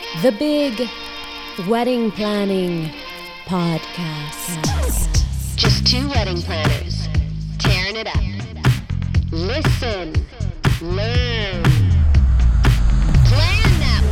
The Big Wedding Planning Podcast. Just two wedding planners tearing it up. Listen, learn, plan that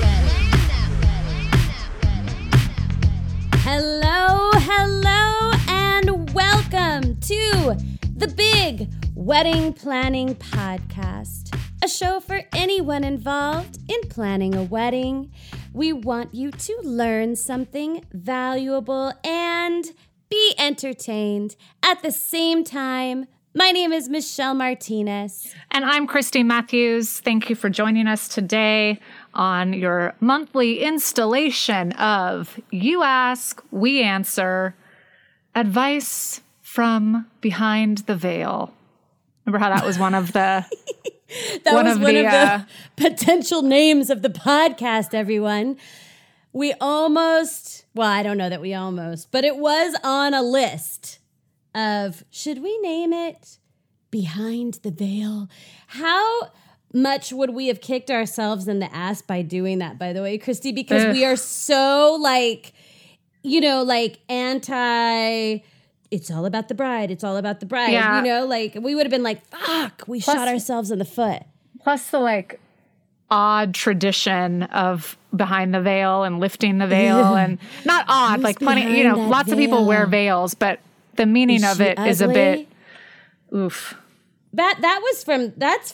wedding. Hello, and welcome to The Big Wedding Planning Podcast, a show for anyone involved in planning a wedding. We want you to learn something valuable and be entertained at the same time. My name is Michelle Martinez. And I'm Christy Matthews. Thank you for joining us today on your monthly installation of You Ask, We Answer, advice from behind the veil. Remember how that was one of the... That was one of the potential names of the podcast, everyone. We almost, well, I don't know that we almost, but it was on a list of, should we name it Behind the Veil? How much would we have kicked ourselves in the ass by doing that, by the way, Christy? Because we are so anti... It's all about the bride. It's all about the bride. Yeah. We would have been like, fuck, we shot ourselves in the foot. Plus the odd tradition of behind the veil and lifting the veil and not odd, Who's plenty, behind lots that of people wear veil? veils, but the meaning of it is a bit, oof. That's from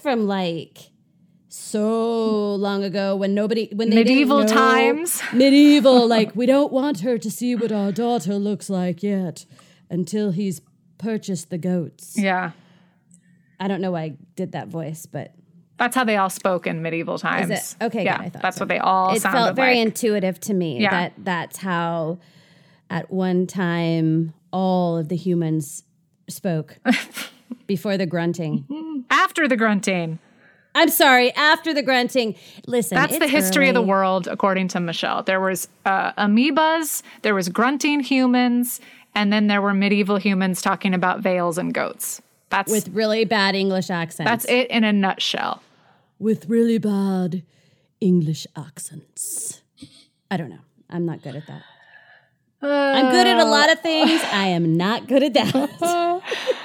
so long ago when they Medieval didn't know. times. Medieval, we don't want her to see what our daughter looks like yet. Until he's purchased the goats. Yeah. I don't know why I did that voice, but... That's how they all spoke in medieval times. Is it? Okay, yeah, good, I thought that's so. what they all it sounded felt very like. intuitive to me Yeah. that's how, at one time, all of the humans spoke before the grunting. After the grunting. I'm sorry, after the grunting. Listen, That's the history of the early. world, according to Michelle. There was amoebas, there was grunting humans, and then there were medieval humans talking about veils and goats. That's With really bad English accents. That's it in a nutshell. With really bad English accents. I don't know. I'm not good at that. I'm good at a lot of things. I am not good at that.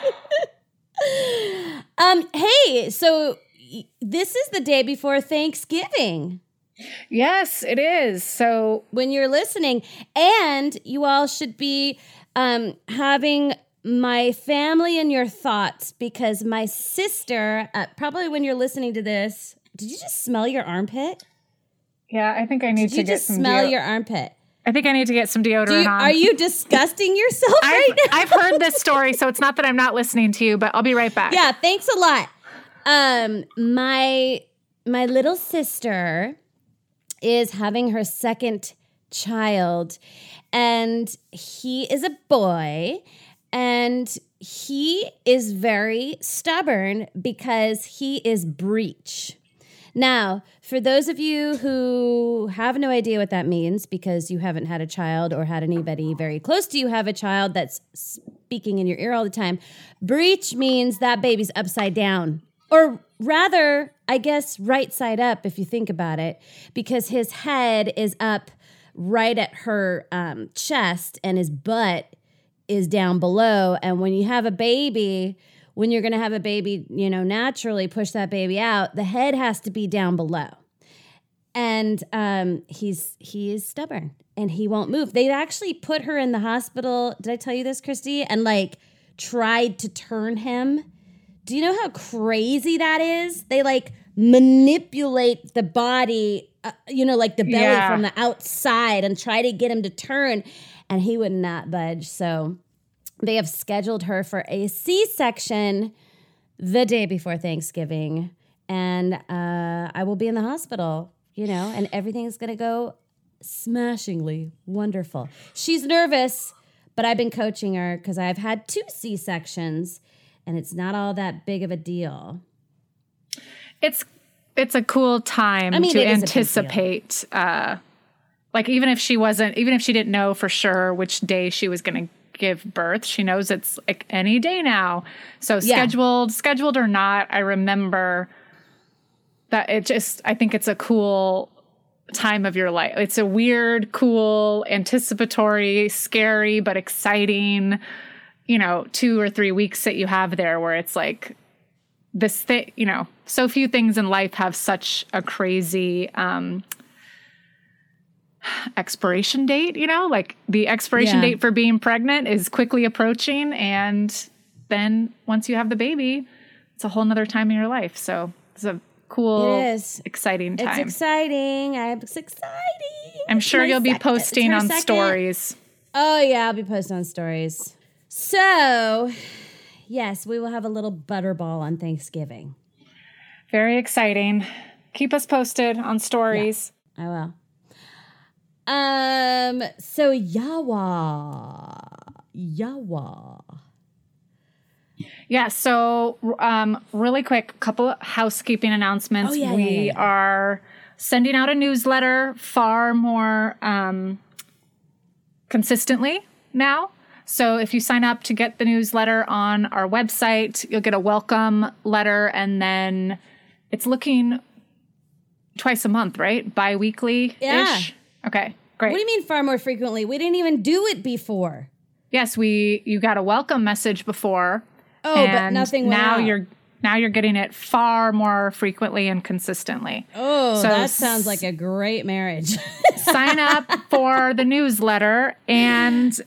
Hey, so this is the day before Thanksgiving. Yes, it is. So When you're listening, and you all should be having my family in your thoughts, because my sister, probably when you're listening to this, did you just smell your armpit? yeah, I think I need Did you just smell your armpit? I think I need to get some deodorant on. Are you disgusting yourself right now? I've heard this story, so it's not that I'm not listening to you, but I'll be right back. Yeah, thanks a lot. My little sister is having her second child, and he is a boy, and he is very stubborn because he is breech. Now, for those of you who have no idea what that means because you haven't had a child or had anybody very close to you have a child that's speaking in your ear all the time, breech means that baby's upside down. Or rather, I guess, right side up if you think about it, because his head is up right at her chest and his butt is down below. And when you have a baby, when you're going to have a baby, naturally push that baby out, the head has to be down below. And he is stubborn and he won't move. They'd actually put her in the hospital. Did I tell you this, Christy? And tried to turn him. Do you know how crazy that is? They manipulate the body, the belly from the outside and try to get him to turn. And he would not budge. So they have scheduled her for a C-section the day before Thanksgiving. And I will be in the hospital, and everything is going to go smashingly wonderful. She's nervous, but I've been coaching her because I've had 2 C-sections, and it's not all that big of a deal. It's a cool time to anticipate. Even if she didn't know for sure which day she was going to give birth, she knows it's any day now. So scheduled or not, I remember that I think it's a cool time of your life. It's a weird, cool, anticipatory, scary, but exciting, 2 or 3 weeks that you have there where it's like this thing, so few things in life have such a crazy expiration date, like the expiration date for being pregnant is quickly approaching. And then once you have the baby, it's a whole nother time in your life. So it's a cool, exciting time. It's exciting. It's exciting. I'm sure you'll be posting on stories. Oh, yeah, I'll be posting on stories. So, yes, we will have a little butterball on Thanksgiving. Very exciting. Keep us posted on stories. Yeah, I will. So Yawa. Yeah, so really quick, couple of housekeeping announcements. We are sending out a newsletter far more consistently now. So if you sign up to get the newsletter on our website, you'll get a welcome letter, and then it's looking twice a month, right? Bi-weekly-ish? Yeah. Okay, great. What do you mean far more frequently? We didn't even do it before. Yes, you got a welcome message before. Oh, but nothing went out. Now you're getting it far more frequently and consistently. Oh, so that sounds like a great marriage. Sign up for the newsletter, and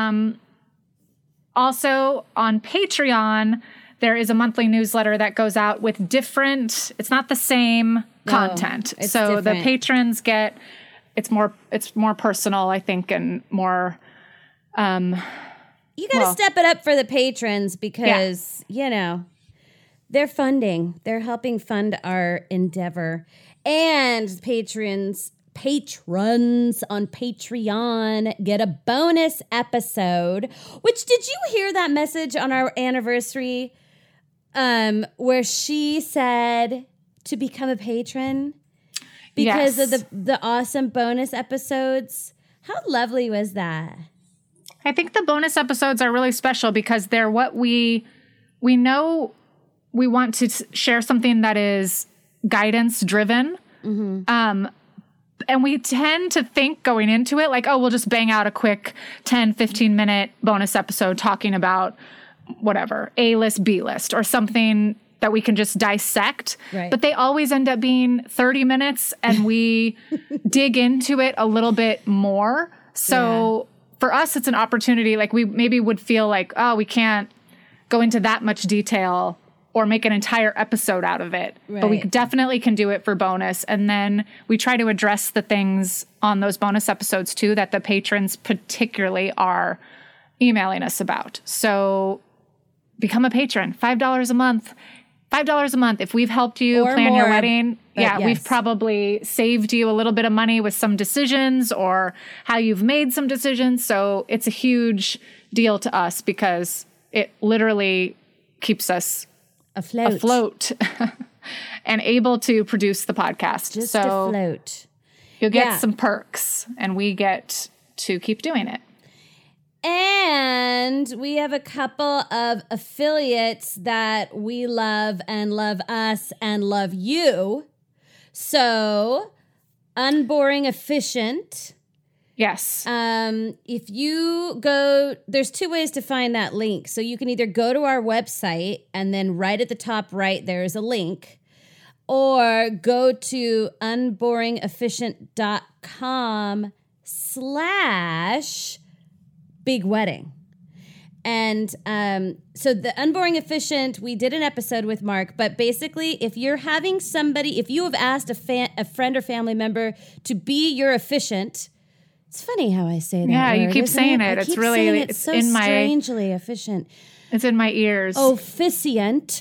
also on Patreon, there is a monthly newsletter that goes out with it's not the same content. So different. The patrons get, it's more personal, I think, and more, you got to step it up for the patrons because, they're helping fund our endeavor. And patrons on Patreon get a bonus episode, which, did you hear that message on our anniversary where she said to become a patron because of the awesome bonus episodes? How lovely was that? I think the bonus episodes are really special because they're what we know we want to share something that is guidance driven. Mm-hmm. And we tend to think going into it like, oh, we'll just bang out a quick 10, 15-minute bonus episode talking about whatever, A-list, B-list, or something that we can just dissect. Right. But they always end up being 30 minutes, and we dig into it a little bit more. So for us, it's an opportunity. Like, we maybe would feel like, oh, we can't go into that much detail or make an entire episode out of it. Right. But we definitely can do it for bonus. And then we try to address the things on those bonus episodes too that the patrons particularly are emailing us about. So become a patron, $5 a month. $5 a month. If we've helped you plan your wedding, we've probably saved you a little bit of money with some decisions or how you've made some decisions. So it's a huge deal to us because it literally keeps us afloat and able to produce the podcast. Just afloat. You'll get some perks, and we get to keep doing it. And we have a couple of affiliates that we love and love us and love you. So, Unboring Efficient. Yes. If you go, there's 2 ways to find that link. So you can either go to our website and then right at the top right, there is a link, or go to unboringefficient.com/big wedding. And so the Unboring Efficient, we did an episode with Mark, but basically if you're having somebody, if you have asked a friend or family member to be your efficient, it's funny how I say that. Yeah, word, you keep saying it. It's really, it's so in my, strangely efficient. It's in my ears. Efficient.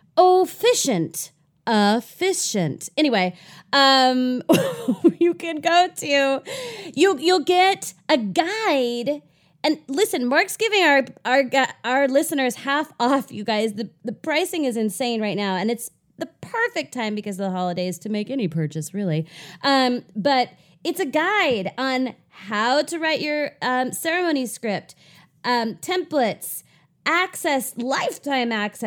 Anyway, you can go to, you'll get a guide. And listen, Mark's giving our listeners half off, you guys. The pricing is insane right now, and it's the perfect time because of the holidays to make any purchase, really. But it's a guide on how to write your ceremony script, templates, access, lifetime access,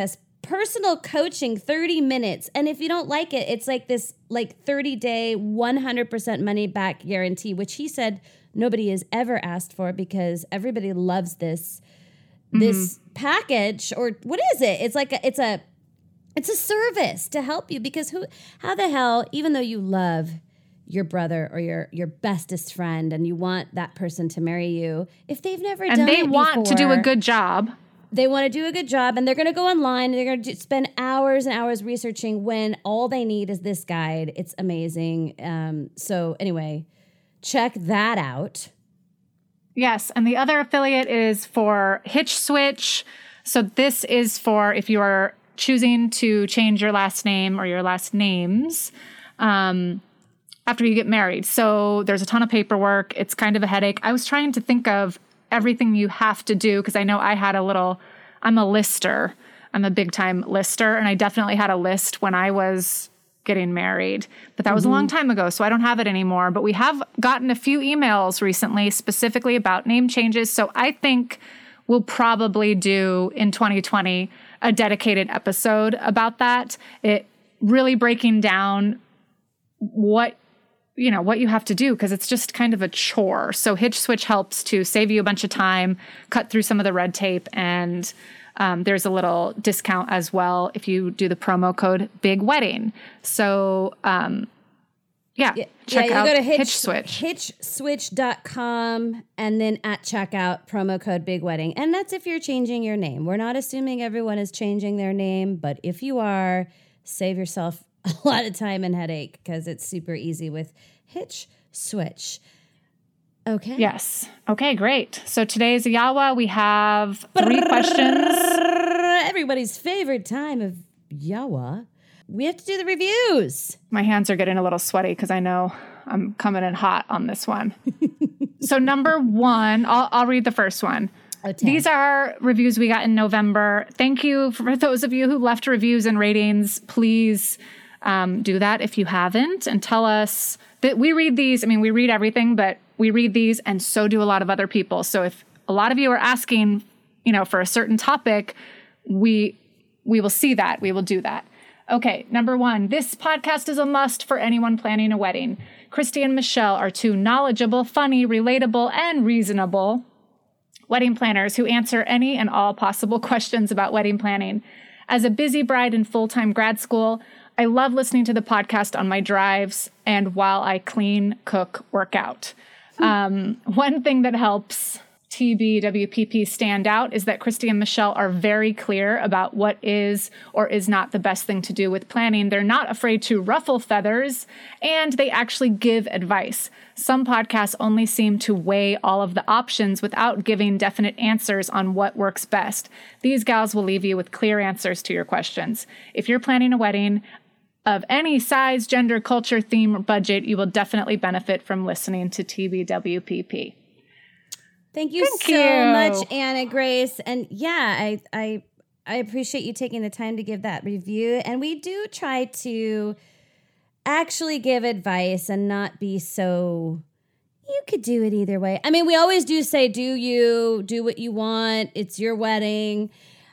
personal coaching, 30 minutes. And if you don't like it, it's like this 30-day, 100% money back guarantee, which he said nobody has ever asked for because everybody loves this package. Or what is it? It's like it's a service to help you because how the hell, even though you love your brother or your bestest friend and you want that person to marry you, if they've never done it before. And they want to do a good job. They want to do a good job, and they're going to go online, and they're going to spend hours and hours researching when all they need is this guide. It's amazing. So anyway, check that out. Yes, and the other affiliate is for Hitch Switch. So this is for if you are choosing to change your last name or your last names after you get married. So there's a ton of paperwork. It's kind of a headache. I was trying to think of everything you have to do because I know I had I'm a lister. I'm a big time lister. And I definitely had a list when I was getting married, but that was a long time ago. So I don't have it anymore, but we have gotten a few emails recently specifically about name changes. So I think we'll probably do in 2020 a dedicated episode about that. It really breaking down what you have to do because it's just kind of a chore. So Hitch Switch helps to save you a bunch of time, cut through some of the red tape, and there's a little discount as well if you do the promo code Big Wedding. So check out go to Hitch Switch. Hitchswitch.com and then at checkout promo code Big Wedding. And that's if you're changing your name. We're not assuming everyone is changing their name, but if you are, save yourself a lot of time and headache because it's super easy with Hitch Switch. Okay. Yes. Okay, great. So today's Yawa, we have 3 questions. Everybody's favorite time of Yawa. We have to do the reviews. My hands are getting a little sweaty because I know I'm coming in hot on this one. So number 1, I'll read the first one. These are reviews we got in November. Thank you for those of you who left reviews and ratings. Please do that if you haven't and tell us that we read these. I mean, we read everything, but we read these and so do a lot of other people. So if a lot of you are asking, for a certain topic, we will see that. We will do that. Okay, number 1, this podcast is a must for anyone planning a wedding. Christy and Michelle are 2 knowledgeable, funny, relatable, and reasonable wedding planners who answer any and all possible questions about wedding planning. As a busy bride in full-time grad school, I love listening to the podcast on my drives and while I clean, cook, work out. One thing that helps TBWPP stand out is that Christy and Michelle are very clear about what is or is not the best thing to do with planning. They're not afraid to ruffle feathers, and they actually give advice. Some podcasts only seem to weigh all of the options without giving definite answers on what works best. These gals will leave you with clear answers to your questions. If you're planning a wedding of any size, gender, culture, theme, or budget, you will definitely benefit from listening to TBWPP. Thank you so much, Anna Grace. And yeah, I appreciate you taking the time to give that review. And we do try to actually give advice and not be so, you could do it either way. I mean, we always do say, do what you want. It's your wedding.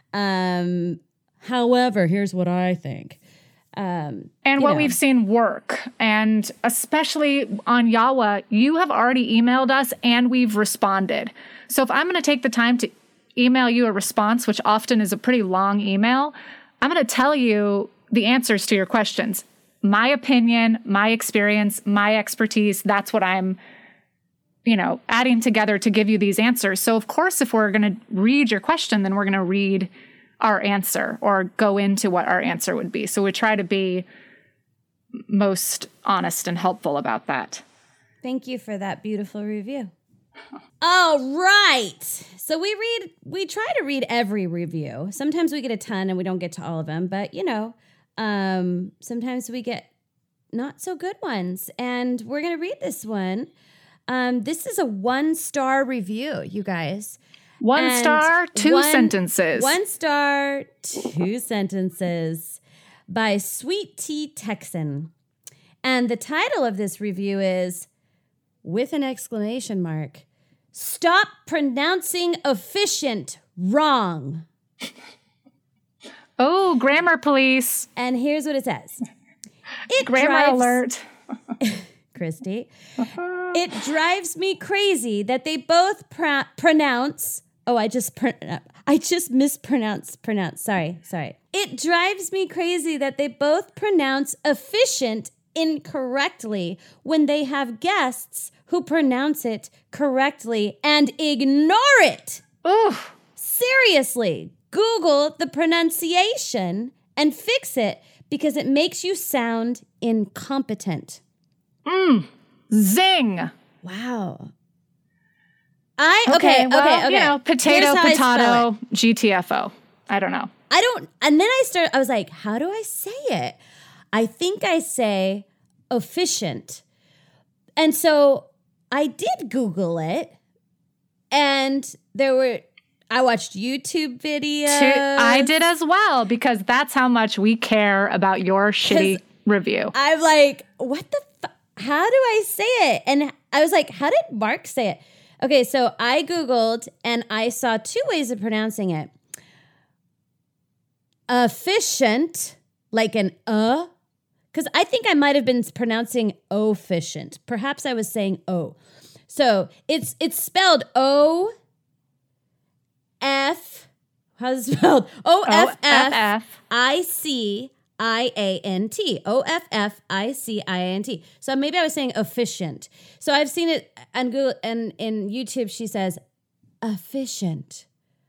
However, here's what I think. And what we've seen work, and especially on Yawa, you have already emailed us and we've responded. So if I'm going to take the time to email you a response, which often is a pretty long email, I'm going to tell you the answers to your questions. My opinion, my experience, my expertise, that's what I'm, adding together to give you these answers. So of course, if we're going to read your question, then we're going to read our answer or go into what our answer would be. So we try to be most honest and helpful about that. Thank you for that beautiful review. All right. So we try to read every review. Sometimes we get a ton and we don't get to all of them, but sometimes we get not so good ones. And we're going to read this one. This is a 1-star review, you guys. 1 star, 2 sentences. 1 star, 2 sentences by Sweet Tea Texan. And the title of this review is, with an exclamation mark, "Stop pronouncing efficient wrong." Oh, grammar police. And here's what it says. It Grammar alert. Christy. It drives me crazy that they both pronounce. Oh, I just mispronounced. Sorry. It drives me crazy that they both pronounce efficient incorrectly when they have guests who pronounce it correctly and ignore it. Ooh. Seriously, Google the pronunciation and fix it because it makes you sound incompetent. Zing. Wow. Okay. Okay. You know, potato, GTFO. I don't know. And then I was like, how do I say it? I think I say efficient. And so I did Google it, and I watched YouTube videos. I did as well, because that's how much we care about your shitty review. I'm like, what the how do I say it? And I was like, how did Mark say it? Okay, so I Googled and I saw two ways of pronouncing it. Efficient, like an because I think I might have been pronouncing efficient. Perhaps I was saying O. So it's spelled O-F. How's it spelled? O-F-F-I-C-I-A-N-T. O-F-F-I-C-I-A-N-T. So maybe I was saying efficient. So I've seen it on Google and in YouTube. She says efficient.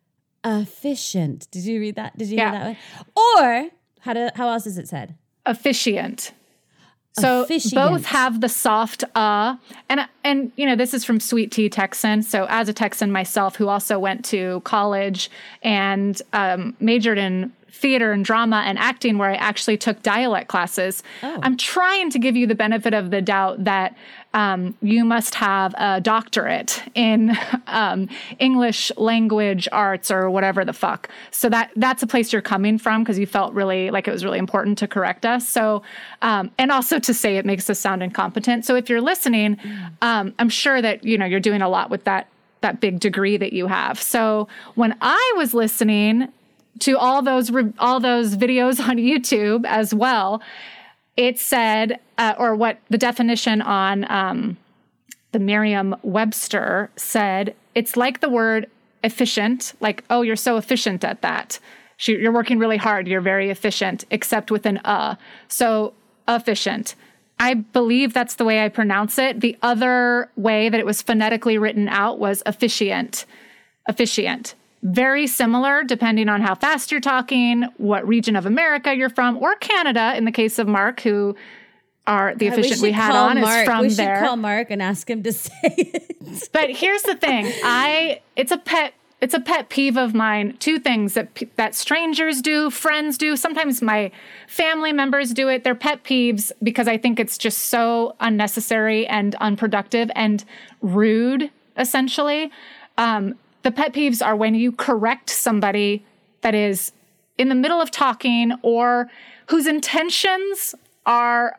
Efficient. Did you read that? Did you hear that one? Or how else is it said? Officiant. So both have the soft and you know, this is from Sweet Tea Texan. So as a Texan myself, who also went to college and majored in theater and drama and acting, where I actually took dialect classes, I'm trying to give you the benefit of the doubt that you must have a doctorate in English language arts or whatever the fuck. So that's a place you're coming from, because you felt really like it was really important to correct us. So, and also to say it makes us sound incompetent. So if you're listening, I'm sure that, you know, you're doing a lot with that big degree that you have. So when I was listening to all those videos on YouTube as well, it said, or what the definition on the Merriam-Webster said, it's like the word efficient, like, oh, you're so efficient at that. You're working really hard. You're very efficient, except with an So efficient. I believe that's the way I pronounce it. The other way that it was phonetically written out was officiant. Officiant. Very similar, depending on how fast you're talking, what region of America you're from, or Canada, in the case of Mark, who are the officiant we had on is from there. We should call Mark and ask him to say it. But here's the thing. It's a pet peeve of mine. Two things that strangers do, friends do. Sometimes my family members do it. They're pet peeves because I think it's just so unnecessary and unproductive and rude, essentially. The pet peeves are when you correct somebody that is in the middle of talking or whose intentions are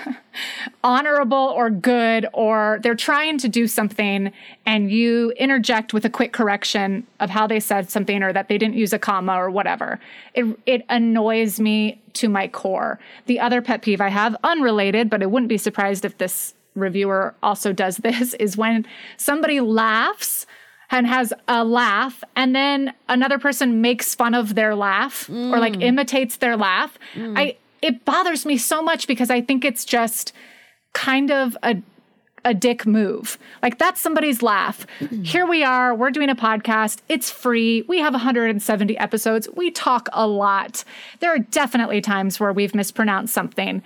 honorable or good, or they're trying to do something and you interject with a quick correction of how they said something or that they didn't use a comma or whatever. It annoys me to my core. The other pet peeve I have, unrelated, but I wouldn't be surprised if this reviewer also does this, is when somebody laughs and has a laugh, and then another person makes fun of their laugh or like imitates their laugh. It bothers me so much because I think it's just kind of a dick move. Like, that's somebody's laugh. Here we are, we're doing a podcast. It's free. We have 170 episodes. We talk a lot. There are definitely times where we've mispronounced something.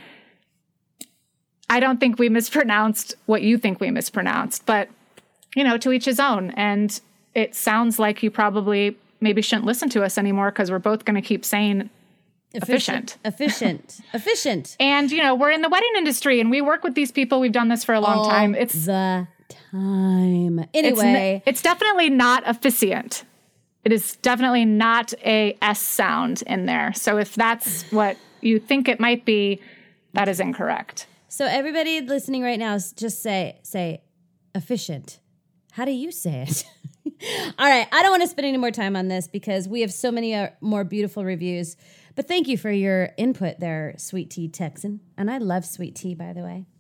I don't think we mispronounced what you think we mispronounced, but you know, to each his own. And it sounds like you probably maybe shouldn't listen to us anymore because we're both going to keep saying efficient. And, you know, we're in the wedding industry and we work with these people. We've done this for a long time. It's the time. Anyway. It's definitely not efficient. It is definitely not a S sound in there. So if that's what you think it might be, that is incorrect. So everybody listening right now, just say efficient. How do you say it? All right. I don't want to spend any more time on this because we have so many more beautiful reviews. But thank you for your input there, Sweet Tea Texan. And I love sweet tea, by the way.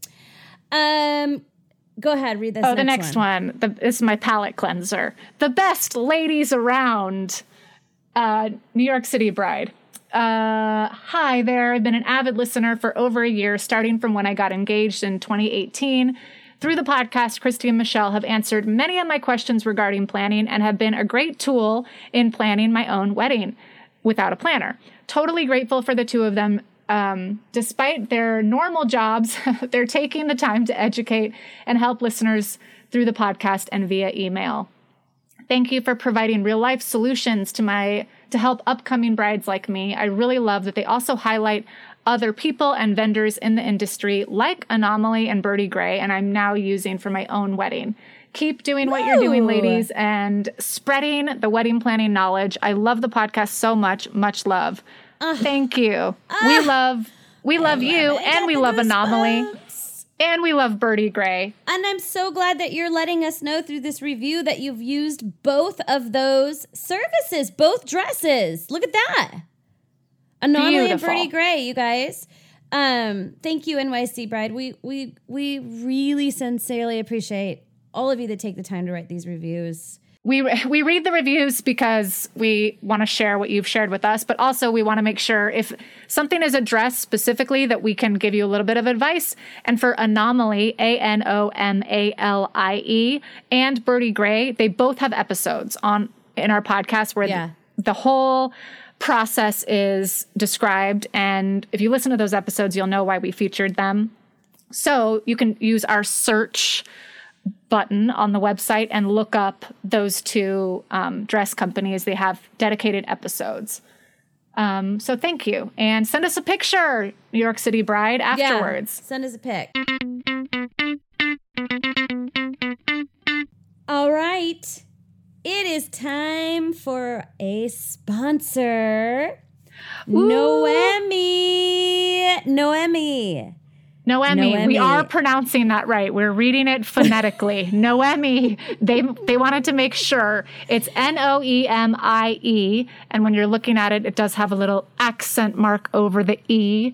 Go ahead, read this the next one. This is my palate cleanser. The best ladies around. New York City Bride. Hi there. I've been an avid listener for over a year, starting from when I got engaged in 2018. Through the podcast, Christy and Michelle have answered many of my questions regarding planning and have been a great tool in planning my own wedding without a planner. Totally grateful for the two of them. Despite their normal jobs, they're taking the time to educate and help listeners through the podcast and via email. Thank you for providing real-life solutions to help upcoming brides like me. I really love that they also highlight other people and vendors in the industry like Anomaly and Birdie Gray, and I'm now using for my own wedding. Keep doing what you're doing, ladies, and spreading the wedding planning knowledge. I love the podcast so much. Much love. Thank you. We love you, and we love Anomaly, and we love Birdie Gray. And I'm so glad that you're letting us know through this review that you've used both of those services, both dresses. Look at that. Anomaly and Birdie Gray, you guys. Thank you, NYC Bride. We really sincerely appreciate all of you that take the time to write these reviews. We read the reviews because we want to share what you've shared with us, but also we want to make sure if something is addressed specifically that we can give you a little bit of advice. And for Anomaly, ANOMALIE, and Birdie Gray, they both have episodes in our podcast where the whole process is described. And if you listen to those episodes, you'll know why we featured them. So you can use our search button on the website and look up those two dress companies. They have dedicated episodes. So thank you. And send us a picture, New York City Bride, afterwards. Yeah, send us a pic. All right. It is time for a sponsor. Noemi. We are pronouncing that right. We're reading it phonetically. Noemi. They wanted to make sure it's Noemie. And when you're looking at it, it does have a little accent mark over the E.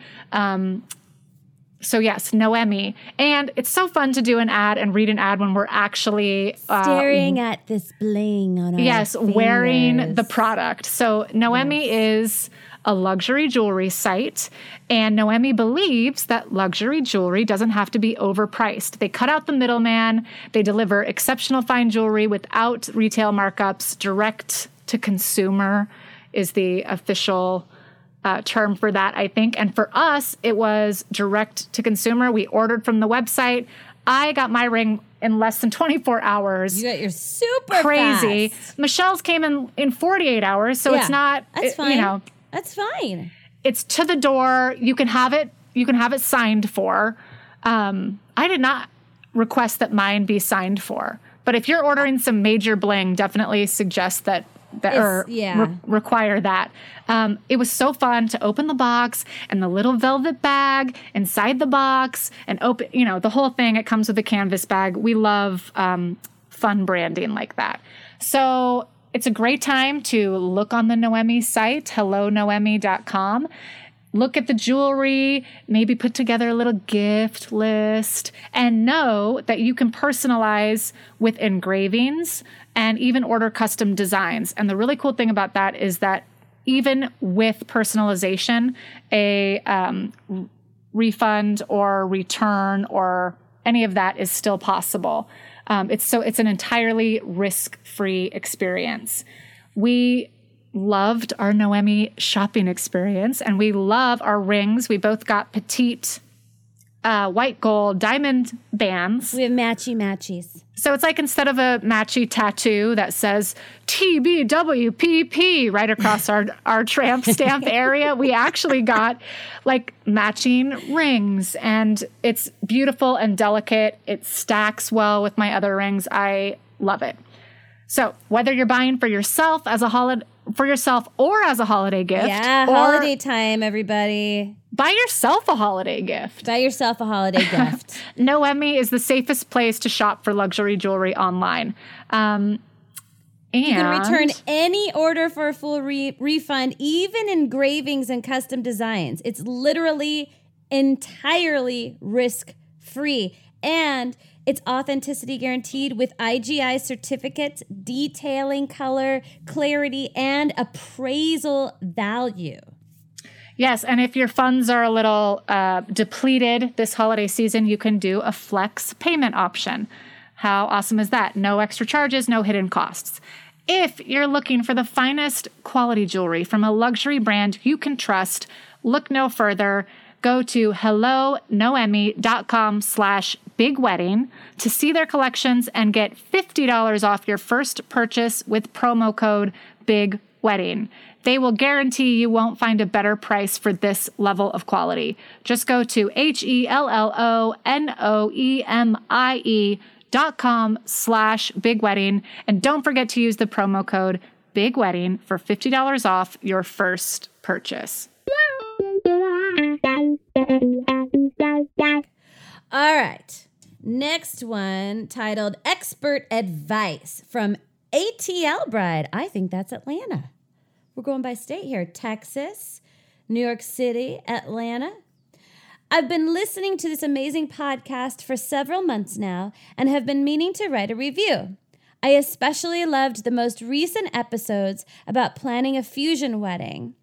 So yes, Noemi. And it's so fun to do an ad and read an ad when we're actually staring at this bling on our fingers. Wearing the product. So Noemi is a luxury jewelry site, and Noemi believes that luxury jewelry doesn't have to be overpriced. They cut out the middleman. They deliver exceptional fine jewelry without retail markups. Direct to consumer is the official term for that, I think. And for us, it was direct to consumer. We ordered from the website. I got my ring in less than 24 hours. You got your super crazy. fast. Michelle's came in 48 hours, so it's not. That's fine. You know, that's fine. It's to the door. You can have it. You can have it signed for. I did not request that mine be signed for, but if you're ordering some major bling, definitely suggest that require that. It was so fun to open the box and the little velvet bag inside the box and open, the whole thing. It comes with a canvas bag. We love fun branding like that. So it's a great time to look on the Noemi site, hellonoemi.com. Look at the jewelry, maybe put together a little gift list, and know that you can personalize with engravings and even order custom designs. And the really cool thing about that is that even with personalization, a refund or return or any of that is still possible. It's an entirely risk-free experience. We loved our Noemi shopping experience, and we love our rings. We both got petite white gold diamond bands. We have matchies. So it's like instead of a matchy tattoo that says TBWPP right across our tramp stamp area, we actually got like matching rings, and it's beautiful and delicate. It stacks well with my other rings. I love it. So whether you're buying for yourself or as a holiday gift. Yeah, holiday time, everybody. Buy yourself a holiday gift. Noemi is the safest place to shop for luxury jewelry online. And you can return any order for a full refund, even engravings and custom designs. It's literally entirely risk-free. And it's authenticity guaranteed with IGI certificates detailing color, clarity, and appraisal value. Yes, and if your funds are a little depleted this holiday season, you can do a flex payment option. How awesome is that? No extra charges, no hidden costs. If you're looking for the finest quality jewelry from a luxury brand you can trust, look no further. Go to hellonoemi.com/bigwedding to see their collections and get $50 off your first purchase with promo code BIGWEDDING. They will guarantee you won't find a better price for this level of quality. Just go to hellonoemi.com/bigwedding and don't forget to use the promo code BIGWEDDING for $50 off your first purchase. All right. Next one titled Expert Advice from ATL Bride. I think that's Atlanta. We're going by state here. Texas, New York City, Atlanta. I've been listening to this amazing podcast for several months now and have been meaning to write a review. I especially loved the most recent episodes about planning a fusion wedding.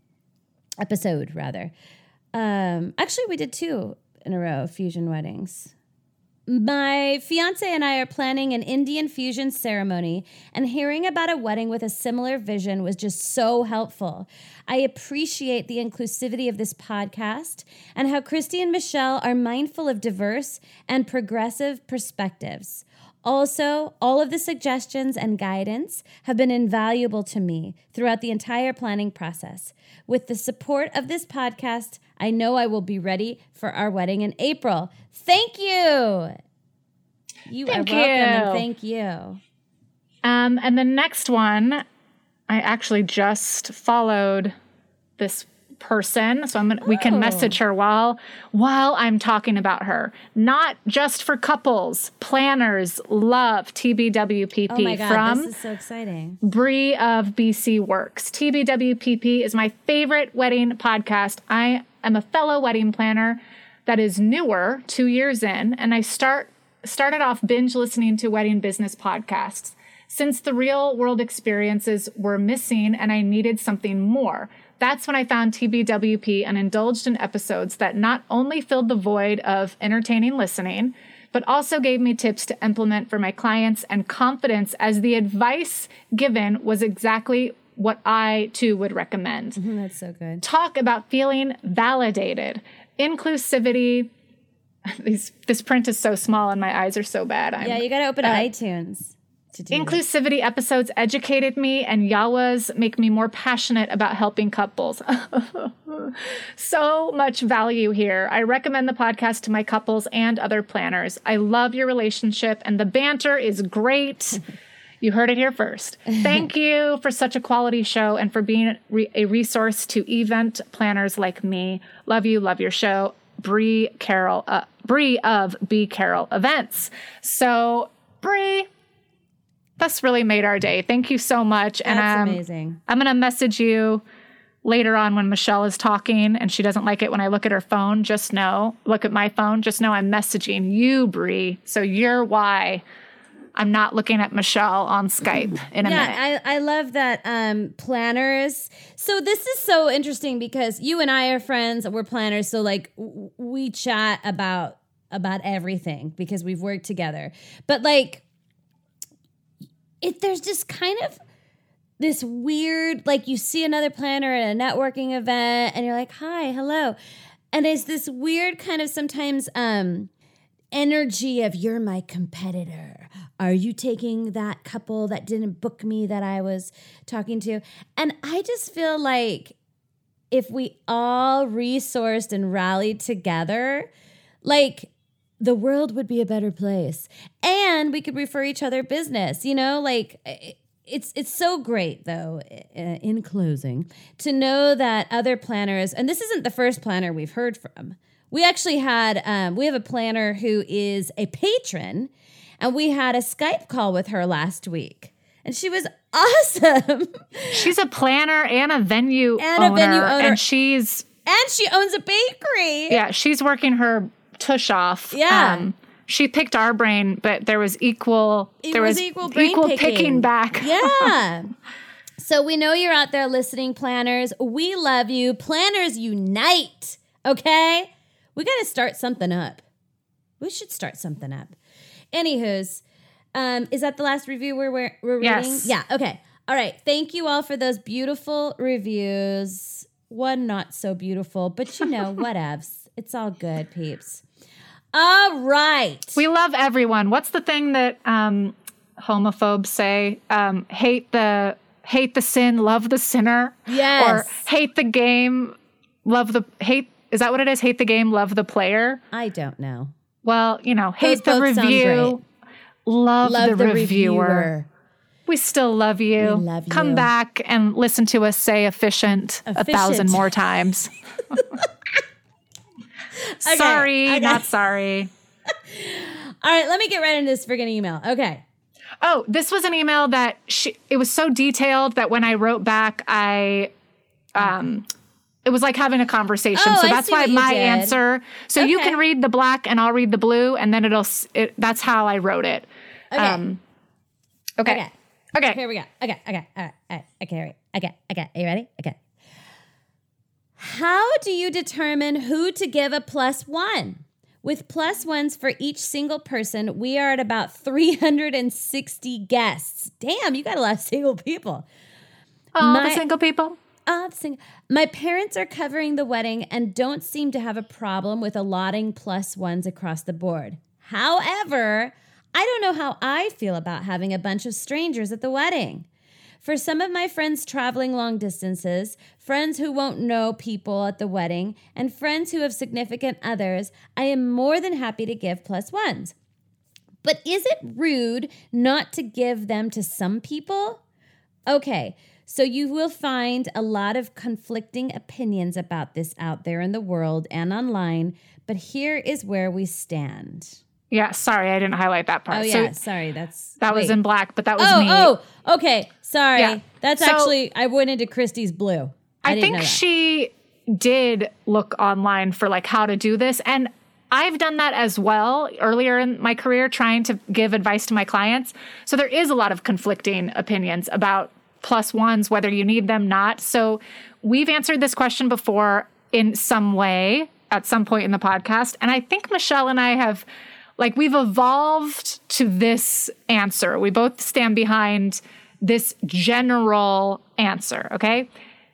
Actually, we did 2 in a row, fusion weddings. My fiance and I are planning an Indian fusion ceremony, and hearing about a wedding with a similar vision was just so helpful. I appreciate the inclusivity of this podcast and how Christy and Michelle are mindful of diverse and progressive perspectives. Also, all of the suggestions and guidance have been invaluable to me throughout the entire planning process. With the support of this podcast, I know I will be ready for our wedding in April. Thank you. You are welcome, and thank you. And the next one, I actually just followed this person, so we can message her while I'm talking about her. Not just for couples, planners love TBWPP. Oh my God, from this is so exciting. Bree of BC Works. TBWPP is my favorite wedding podcast. I am a fellow wedding planner that is newer, 2 years in, and I started off binge listening to wedding business podcasts since the real world experiences were missing and I needed something more. That's when I found TBWP and indulged in episodes that not only filled the void of entertaining listening, but also gave me tips to implement for my clients and confidence as the advice given was exactly what I too would recommend. That's so good. Talk about feeling validated. Inclusivity. This print is so small and my eyes are so bad. You got to open iTunes. Inclusivity episodes educated me, and Yawas make me more passionate about helping couples. So much value here. I recommend the podcast to my couples and other planners. I love your relationship, and the banter is great. You heard it here first. Thank you for such a quality show and for being a resource to event planners like me. Love you. Love your show. Bree of B. Carroll Events. So, Bree, that's really made our day. Thank you so much. That's amazing. I'm going to message you later on when Michelle is talking and she doesn't like it when I look at her phone. Look at my phone. Just know I'm messaging you, Bree. So you're why I'm not looking at Michelle on Skype in a minute. I love that planners. So this is so interesting because you and I are friends. We're planners. So like we chat about everything because we've worked together. But like, there's just kind of this weird, like you see another planner at a networking event and you're like, hi, hello. And it's this weird kind of sometimes energy of you're my competitor. Are you taking that couple that didn't book me that I was talking to? And I just feel like if we all resourced and rallied together, like the world would be a better place. And we could refer each other business, like it's so great though, in closing, to know that other planners, and this isn't the first planner we've heard from. We actually had, we have a planner who is a patron, and we had a Skype call with her last week. And she was awesome. She's a planner and a venue owner. And she owns a bakery. Yeah, she's working her tush off. Yeah. She picked our brain, but there was equal picking back. Yeah. So we know you're out there listening, planners. We love you. Planners unite, okay? We got to start something up. We should start something up. Anywho's, is that the last review we're reading? Yes. Yeah, okay. All right. Thank you all for those beautiful reviews. One not so beautiful, but whatevs. It's all good, peeps. All right. We love everyone. What's the thing that homophobes say? Hate the sin, love the sinner. Yes. Or hate the game, is that what it is? Hate the game, love the player? I don't know. Well, hate the review, love the reviewer. We still love you. We love you. Come back and listen to us say efficient 1,000 more times. Okay, sorry, not sorry. All right, let me get right into this friggin' email. Okay. Oh, this was an email that it was so detailed that when I wrote back, it was like having a conversation. Oh, so that's why my answer. So you Okay. can read the black and I'll read the blue, and then that's how I wrote it. Okay. Okay. Here we go. Okay. All right. Okay. Are you ready? Okay. How do you determine who to give a +1? With +1s for each single person, we are at about 360 guests. Damn, you got a lot of single people. All the single people. My parents are covering the wedding and don't seem to have a problem with allotting +1s across the board. However, I don't know how I feel about having a bunch of strangers at the wedding. For some of my friends traveling long distances, friends who won't know people at the wedding, and friends who have significant others, I am more than happy to give +1s. But is it rude not to give them to some people? Okay, so you will find a lot of conflicting opinions about this out there in the world and online, but here is where we stand. Yeah, sorry, I didn't highlight that part. Oh, yeah, sorry. That was in black, but that was me. Oh, okay. Sorry. Yeah. That's actually, I went into Christy's blue. I didn't know think that. she did look online for like how to do this. And I've done that as well earlier in my career, trying to give advice to my clients. So there is a lot of conflicting opinions about +1s, whether you need them, not. So we've answered this question before in some way at some point in the podcast. And I think Michelle and I have, we've evolved to this answer. We both stand behind this general answer, okay?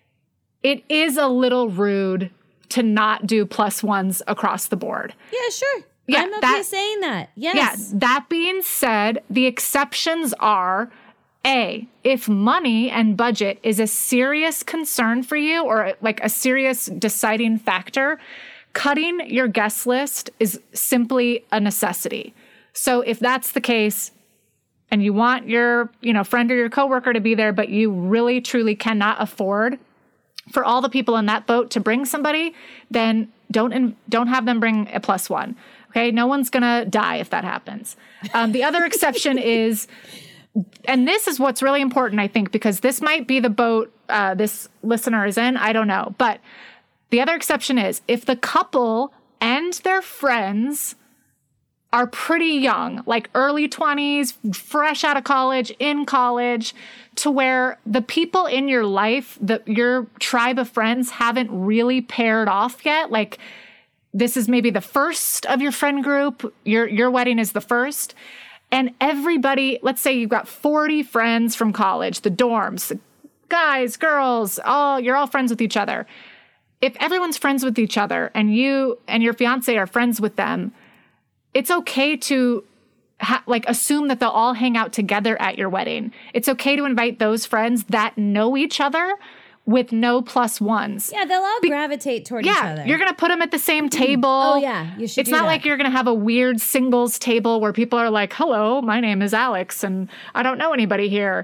It is a little rude to not do +1s across the board. Yeah, sure. Yeah, I'm okay saying that. Yes. Yeah, that being said, the exceptions are, A, if money and budget is a serious concern for you or like a serious deciding factor, cutting your guest list is simply a necessity. So if that's the case and you want your, friend or your coworker to be there, but you really truly cannot afford for all the people in that boat to bring somebody, then don't have them bring a +1. Okay? No one's going to die if that happens. The other exception is, and this is what's really important, I think, because this might be the boat this listener is in. I don't know. But the other exception is if the couple and their friends are pretty young, like early 20s, fresh out of college, in college, to where the people in your life, your tribe of friends haven't really paired off yet. Like this is maybe the first of your friend group. Your wedding is the first. And everybody, let's say you've got 40 friends from college, the dorms, guys, girls, you're all friends with each other. If everyone's friends with each other and you and your fiance are friends with them, it's okay to assume that they'll all hang out together at your wedding. It's okay to invite those friends that know each other with no +1s. Yeah, they'll all gravitate toward each other. Yeah, you're going to put them at the same table. Oh, yeah, you should It's not like you're going to have a weird singles table where people are like, hello, my name is Alex, and I don't know anybody here.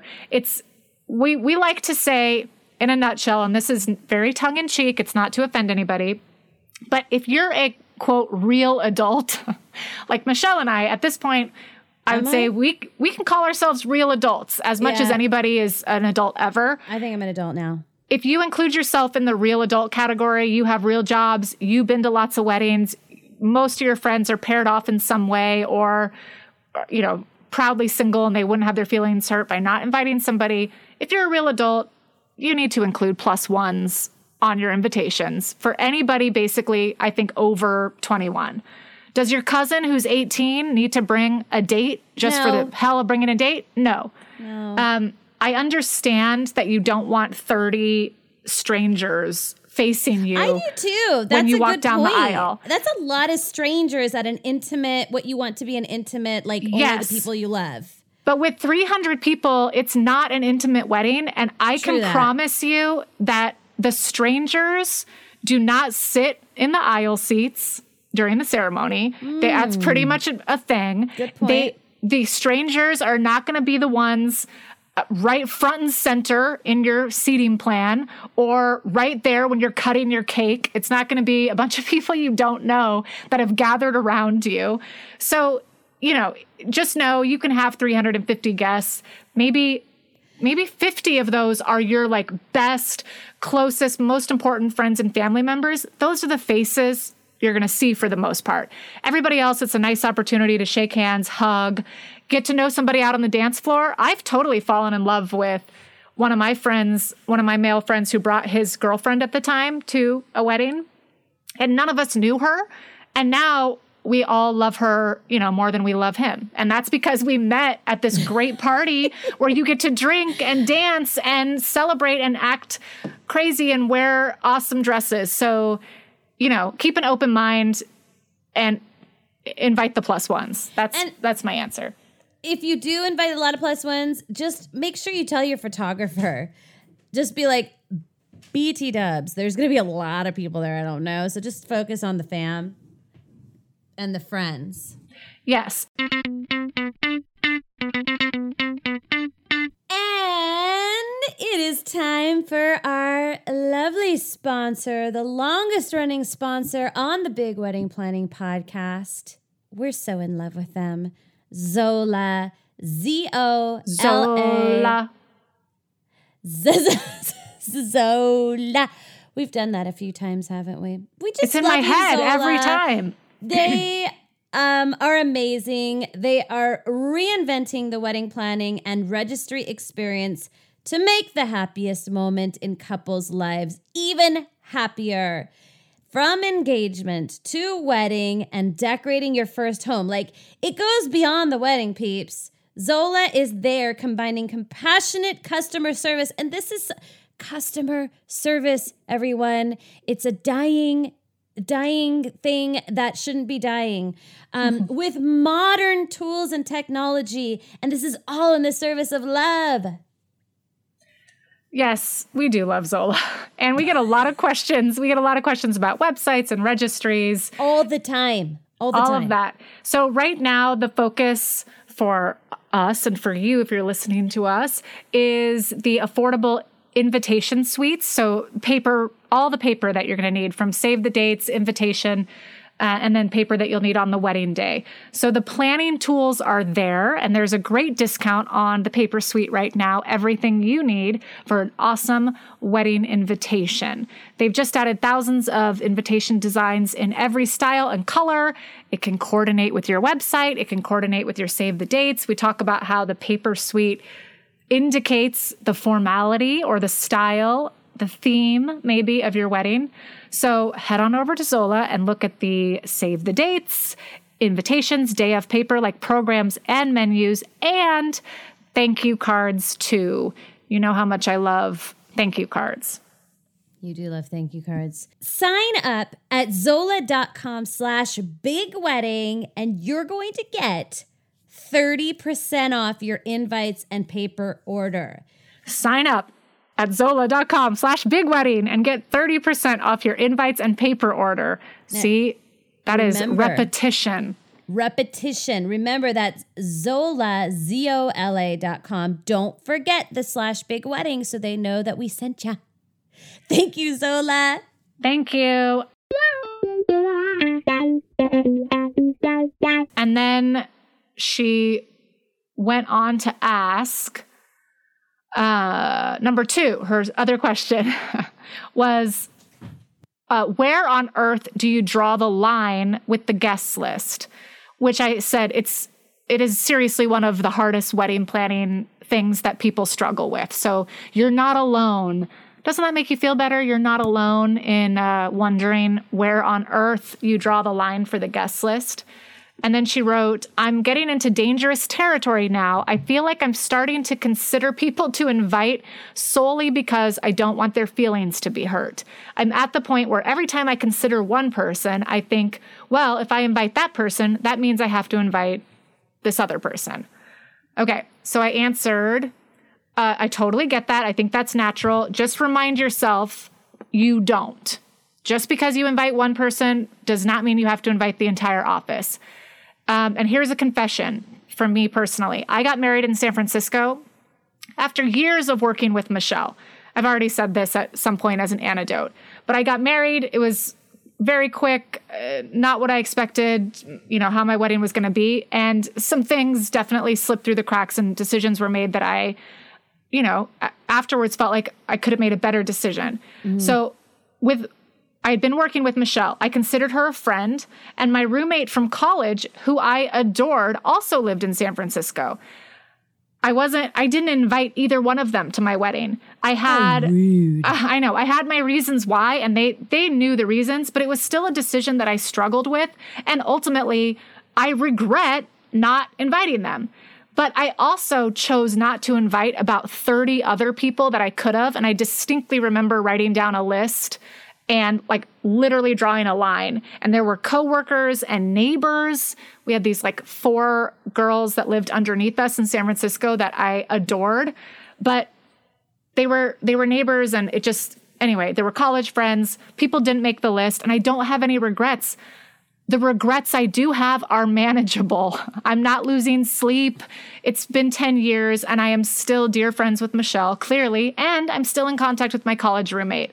We like to say, in a nutshell, and this is very tongue-in-cheek, it's not to offend anybody, but if you're a, quote, real adult, like Michelle and I, at this point, I would say we can call ourselves real adults as much as anybody is an adult ever. I think I'm an adult now. If you include yourself in the real adult category, you have real jobs, you've been to lots of weddings, most of your friends are paired off in some way or, you know, proudly single and they wouldn't have their feelings hurt by not inviting somebody. If you're a real adult, you need to include +1s on your invitations for anybody basically, I think, over 21. Does your cousin who's 18 need to bring a date just for the hell of bringing a date? No. I understand that you don't want 30 strangers facing you. I do too. That's when you a walk good down point. the aisle. That's a lot of strangers at an intimate, what you want to be an intimate, like only the people you love. But with 300 people, it's not an intimate wedding. And I True can that. promise you that the strangers do not sit in the aisle seats during the ceremony. That's pretty much a thing. Good point. The strangers are not going to be the ones right front and center in your seating plan or right there when you're cutting your cake. It's not going to be a bunch of people you don't know that have gathered around you. So, you know, just know you can have 350 guests. Maybe 50 of those are your like best, closest, most important friends and family members. Those are the faces you're going to see for the most part. Everybody else, it's a nice opportunity to shake hands, hug, get to know somebody out on the dance floor. I've totally fallen in love with one of my male friends who brought his girlfriend at the time to a wedding, and none of us knew her. And now we all love her, you know, more than we love him. And that's because we met at this great party where you get to drink and dance and celebrate and act crazy and wear awesome dresses. So, you know, keep an open mind and invite the +1s. That's my answer. If you do invite a lot of +1s, just make sure you tell your photographer. Just be like, BT dubs. There's going to be a lot of people there I don't know. So just focus on the fam and the friends. Yes. And it is time for our lovely sponsor, the longest running sponsor on the Big Wedding Planning Podcast. We're so in love with them. Zola. Zola. Zola. We've done that a few times, haven't we? It's in my head every time. They are amazing. They are reinventing the wedding planning and registry experience to make the happiest moment in couples' lives even happier. From engagement to wedding and decorating your first home. Like, it goes beyond the wedding, peeps. Zola is there combining compassionate customer service. And this is customer service, everyone. It's a dying thing that shouldn't be dying, with modern tools and technology. And this is all in the service of love. Yes, we do love Zola. And we get a lot of questions. We get a lot of questions about websites and registries. All the time. All of that. So right now, the focus for us and for you, if you're listening to us, is the affordable invitation suites. So all the paper that you're going to need, from save the dates, invitation, and then paper that you'll need on the wedding day. So the planning tools are there, and there's a great discount on the paper suite right now. Everything you need for an awesome wedding invitation. They've just added thousands of invitation designs in every style and color. It can coordinate with your website. It can coordinate with your save the dates. We talk about how the paper suite indicates the formality or the style, the theme maybe of your wedding. So head on over to Zola and look at the save the dates, invitations, day of paper, like programs and menus, and thank you cards too. You know how much I love thank you cards. You do love thank you cards. Sign up at zola.com/bigwedding and you're going to get 30% off your invites and paper order. Sign up at zola.com/bigwedding and get 30% off your invites and paper order. Now, see, that is repetition. Repetition. Remember, that's Zola, ZOLA.com. Don't forget the /bigwedding so they know that we sent you. Thank you, Zola. Thank you. And then she went on to ask, number 2, her other question was, where on earth do you draw the line with the guest list? Which I said, it is seriously one of the hardest wedding planning things that people struggle with. So you're not alone. Doesn't that make you feel better? You're not alone in wondering where on earth you draw the line for the guest list. And then she wrote, I'm getting into dangerous territory now. I feel like I'm starting to consider people to invite solely because I don't want their feelings to be hurt. I'm at the point where every time I consider one person, I think, well, if I invite that person, that means I have to invite this other person. Okay, so I answered, I totally get that. I think that's natural. Just remind yourself you don't. Just because you invite one person does not mean you have to invite the entire office. And here's a confession from me personally. I got married in San Francisco after years of working with Michelle. I've already said this at some point as an anecdote, but I got married. It was very quick, not what I expected, how my wedding was going to be. And some things definitely slipped through the cracks and decisions were made that I, afterwards felt like I could have made a better decision. Mm-hmm. So I'd been working with Michelle. I considered her a friend, and my roommate from college, who I adored, also lived in San Francisco. I didn't invite either one of them to my wedding. I had my reasons why, and they knew the reasons, but it was still a decision that I struggled with. And ultimately, I regret not inviting them. But I also chose not to invite about 30 other people that I could have. And I distinctly remember writing down a list and literally drawing a line. And there were coworkers and neighbors. We had these 4 girls that lived underneath us in San Francisco that I adored, but they were neighbors, and there were college friends. People didn't make the list, and I don't have any regrets. The regrets I do have are manageable. I'm not losing sleep. It's been 10 years, and I am still dear friends with Michelle, clearly, and I'm still in contact with my college roommate.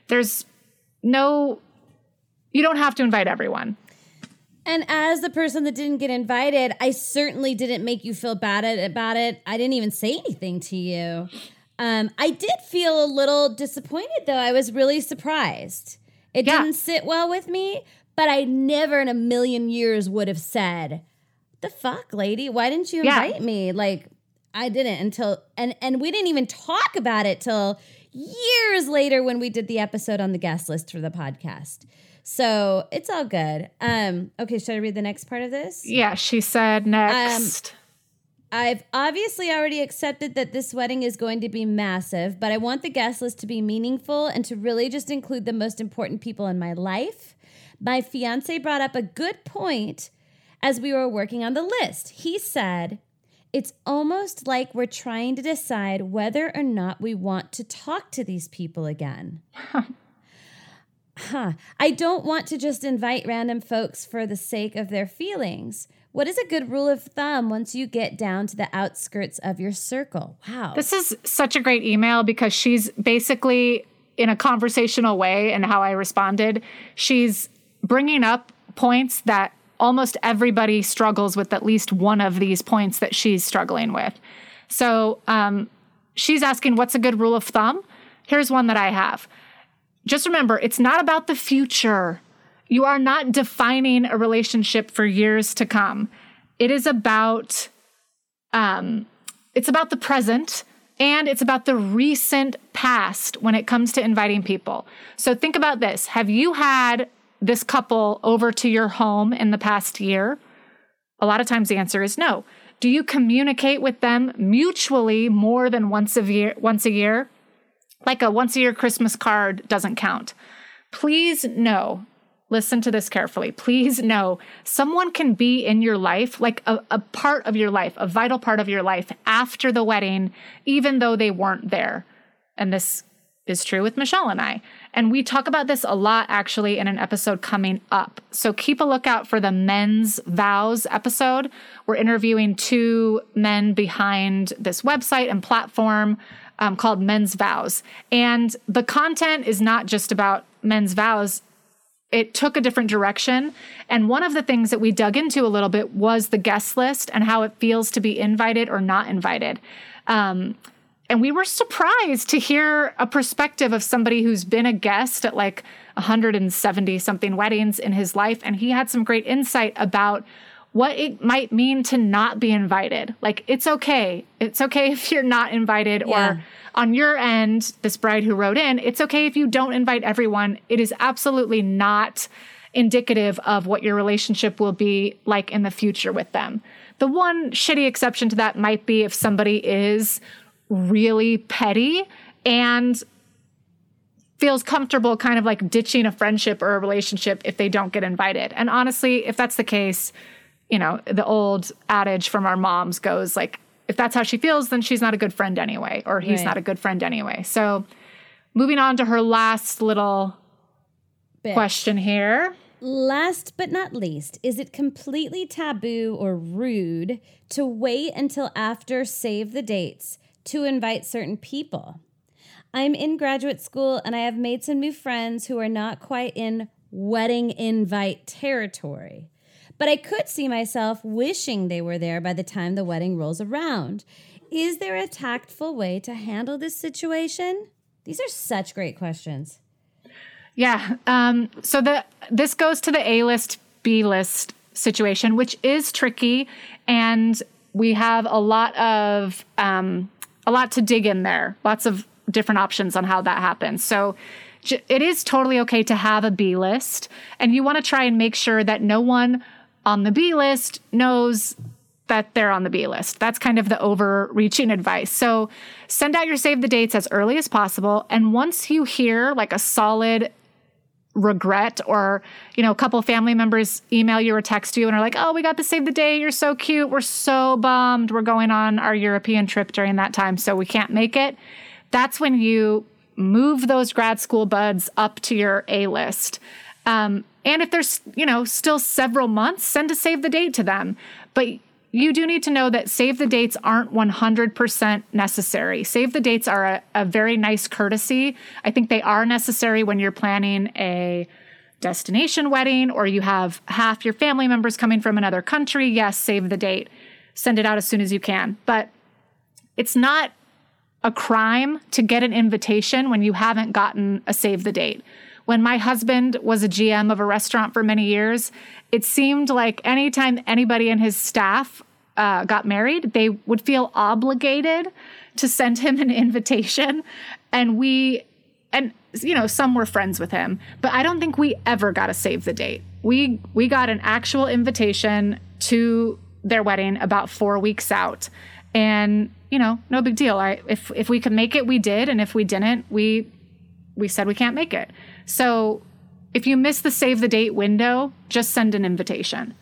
You don't have to invite everyone. And as the person that didn't get invited, I certainly didn't make you feel bad about it. I didn't even say anything to you. I did feel a little disappointed, though. I was really surprised. It didn't sit well with me, but I never in a million years would have said, the fuck, lady? Why didn't you invite me? I didn't until, and we didn't even talk about it till years later when we did the episode on the guest list for the podcast. So it's all good. Okay, should I read the next part of this? Yeah, she said next. I've obviously already accepted that this wedding is going to be massive, but I want the guest list to be meaningful and to really just include the most important people in my life. My fiance brought up a good point as we were working on the list. He said, it's almost like we're trying to decide whether or not we want to talk to these people again. I don't want to just invite random folks for the sake of their feelings. What is a good rule of thumb once you get down to the outskirts of your circle? Wow. This is such a great email because she's basically, in a conversational way, and how I responded, she's bringing up points that almost everybody struggles with, at least one of these points that she's struggling with. So she's asking, what's a good rule of thumb? Here's one that I have. Just remember, it's not about the future. You are not defining a relationship for years to come. It is about, it's about the present, and it's about the recent past when it comes to inviting people. So think about this. Have you had this couple over to your home in the past year? A lot of times the answer is no. Do you communicate with them mutually more than once a year? Like a once-a-year Christmas card doesn't count. Please know, listen to this carefully. Please know, someone can be in your life, like a part of your life, a vital part of your life after the wedding, even though they weren't there. And this is true with Michelle and I. And we talk about this a lot, actually, in an episode coming up. So keep a lookout for the Men's Vows episode. We're interviewing 2 men behind this website and platform called Men's Vows. And the content is not just about men's vows. it took a different direction. And one of the things that we dug into a little bit was the guest list and how it feels to be invited or not invited. And we were surprised to hear a perspective of somebody who's been a guest at like 170 something weddings in his life. And he had some great insight about what it might mean to not be invited. Like, it's okay. It's okay if you're not invited, or on your end, this bride who wrote in, it's okay if you don't invite everyone. It is absolutely not indicative of what your relationship will be like in the future with them. The one shitty exception to that might be if somebody is really petty and feels comfortable kind of like ditching a friendship or a relationship if they don't get invited. And honestly, if that's the case, you know, the old adage from our moms goes like, if that's how she feels, then she's not a good friend anyway, or he's not a good friend anyway. So moving on to her last little question here. Last but not least, is it completely taboo or rude to wait until after save the dates to invite certain people? I'm in graduate school and I have made some new friends who are not quite in wedding invite territory. But I could see myself wishing they were there by the time the wedding rolls around. Is there a tactful way to handle this situation? These are such great questions. Yeah. So this goes to the A-list, B-list situation, which is tricky. And we have a lot to dig in there. Lots of different options on how that happens. So it is totally okay to have a B list. And you want to try and make sure that no one on the B list knows that they're on the B list. That's kind of the overreaching advice. So send out your save the dates as early as possible. And once you hear like a solid regret, or, you know, a couple of family members email you or text you and are like, oh, we got to save the date. You're so cute. We're so bummed. We're going on our European trip during that time, so we can't make it. That's when you move those grad school buds up to your A list. And if there's, you know, still several months, send a save the date to them. But you do need to know that save the dates aren't 100% necessary. Save the dates are a very nice courtesy. I think they are necessary when you're planning a destination wedding or you have half your family members coming from another country. Yes, save the date. Send it out as soon as you can. But it's not a crime to get an invitation when you haven't gotten a save the date. When my husband was a GM of a restaurant for many years, it seemed like anytime anybody in his staff got married, they would feel obligated to send him an invitation. And you know, some were friends with him, but I don't think we ever got a save the date. We got an actual invitation to their wedding about 4 weeks out. And, you know, no big deal. If we could make it, we did. And if we didn't, we said we can't make it. So if you miss the save the date window, just send an invitation.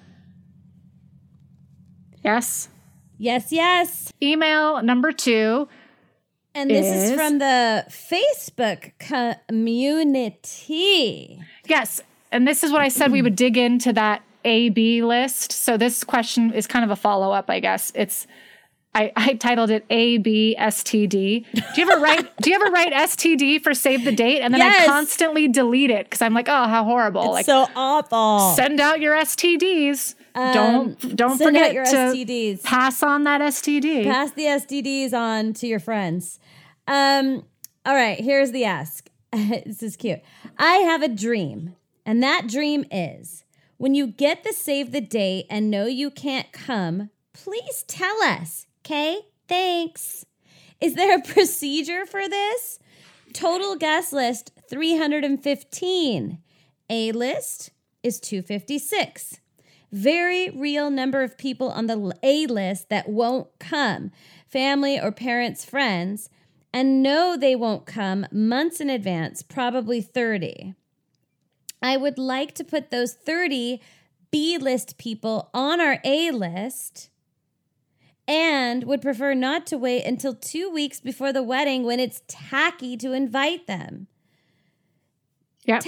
Yes? Yes, yes. Email number 2. And this is from the Facebook community. Yes. And this is what I said we would dig into that A-B list. So this question is kind of a follow-up, I guess. I titled it ABSTD. Do you ever write STD for save the date? And then I constantly delete it because I'm like, oh, how horrible. It's like, so awful. Send out your STDs. Don't forget your to STDs. Pass on that STD. Pass the STDs on to your friends. All right, here's the ask. This is cute. I have a dream, and that dream is when you get the save the date and know you can't come, please tell us. Okay, thanks. Is there a procedure for this? Total guest list, 315. A list is 256. Very real number of people on the A list that won't come. Family or parents, friends, and know they won't come months in advance, probably 30. I would like to put those 30 B list people on our A list, and would prefer not to wait until 2 weeks before the wedding when it's tacky to invite them. Yeah.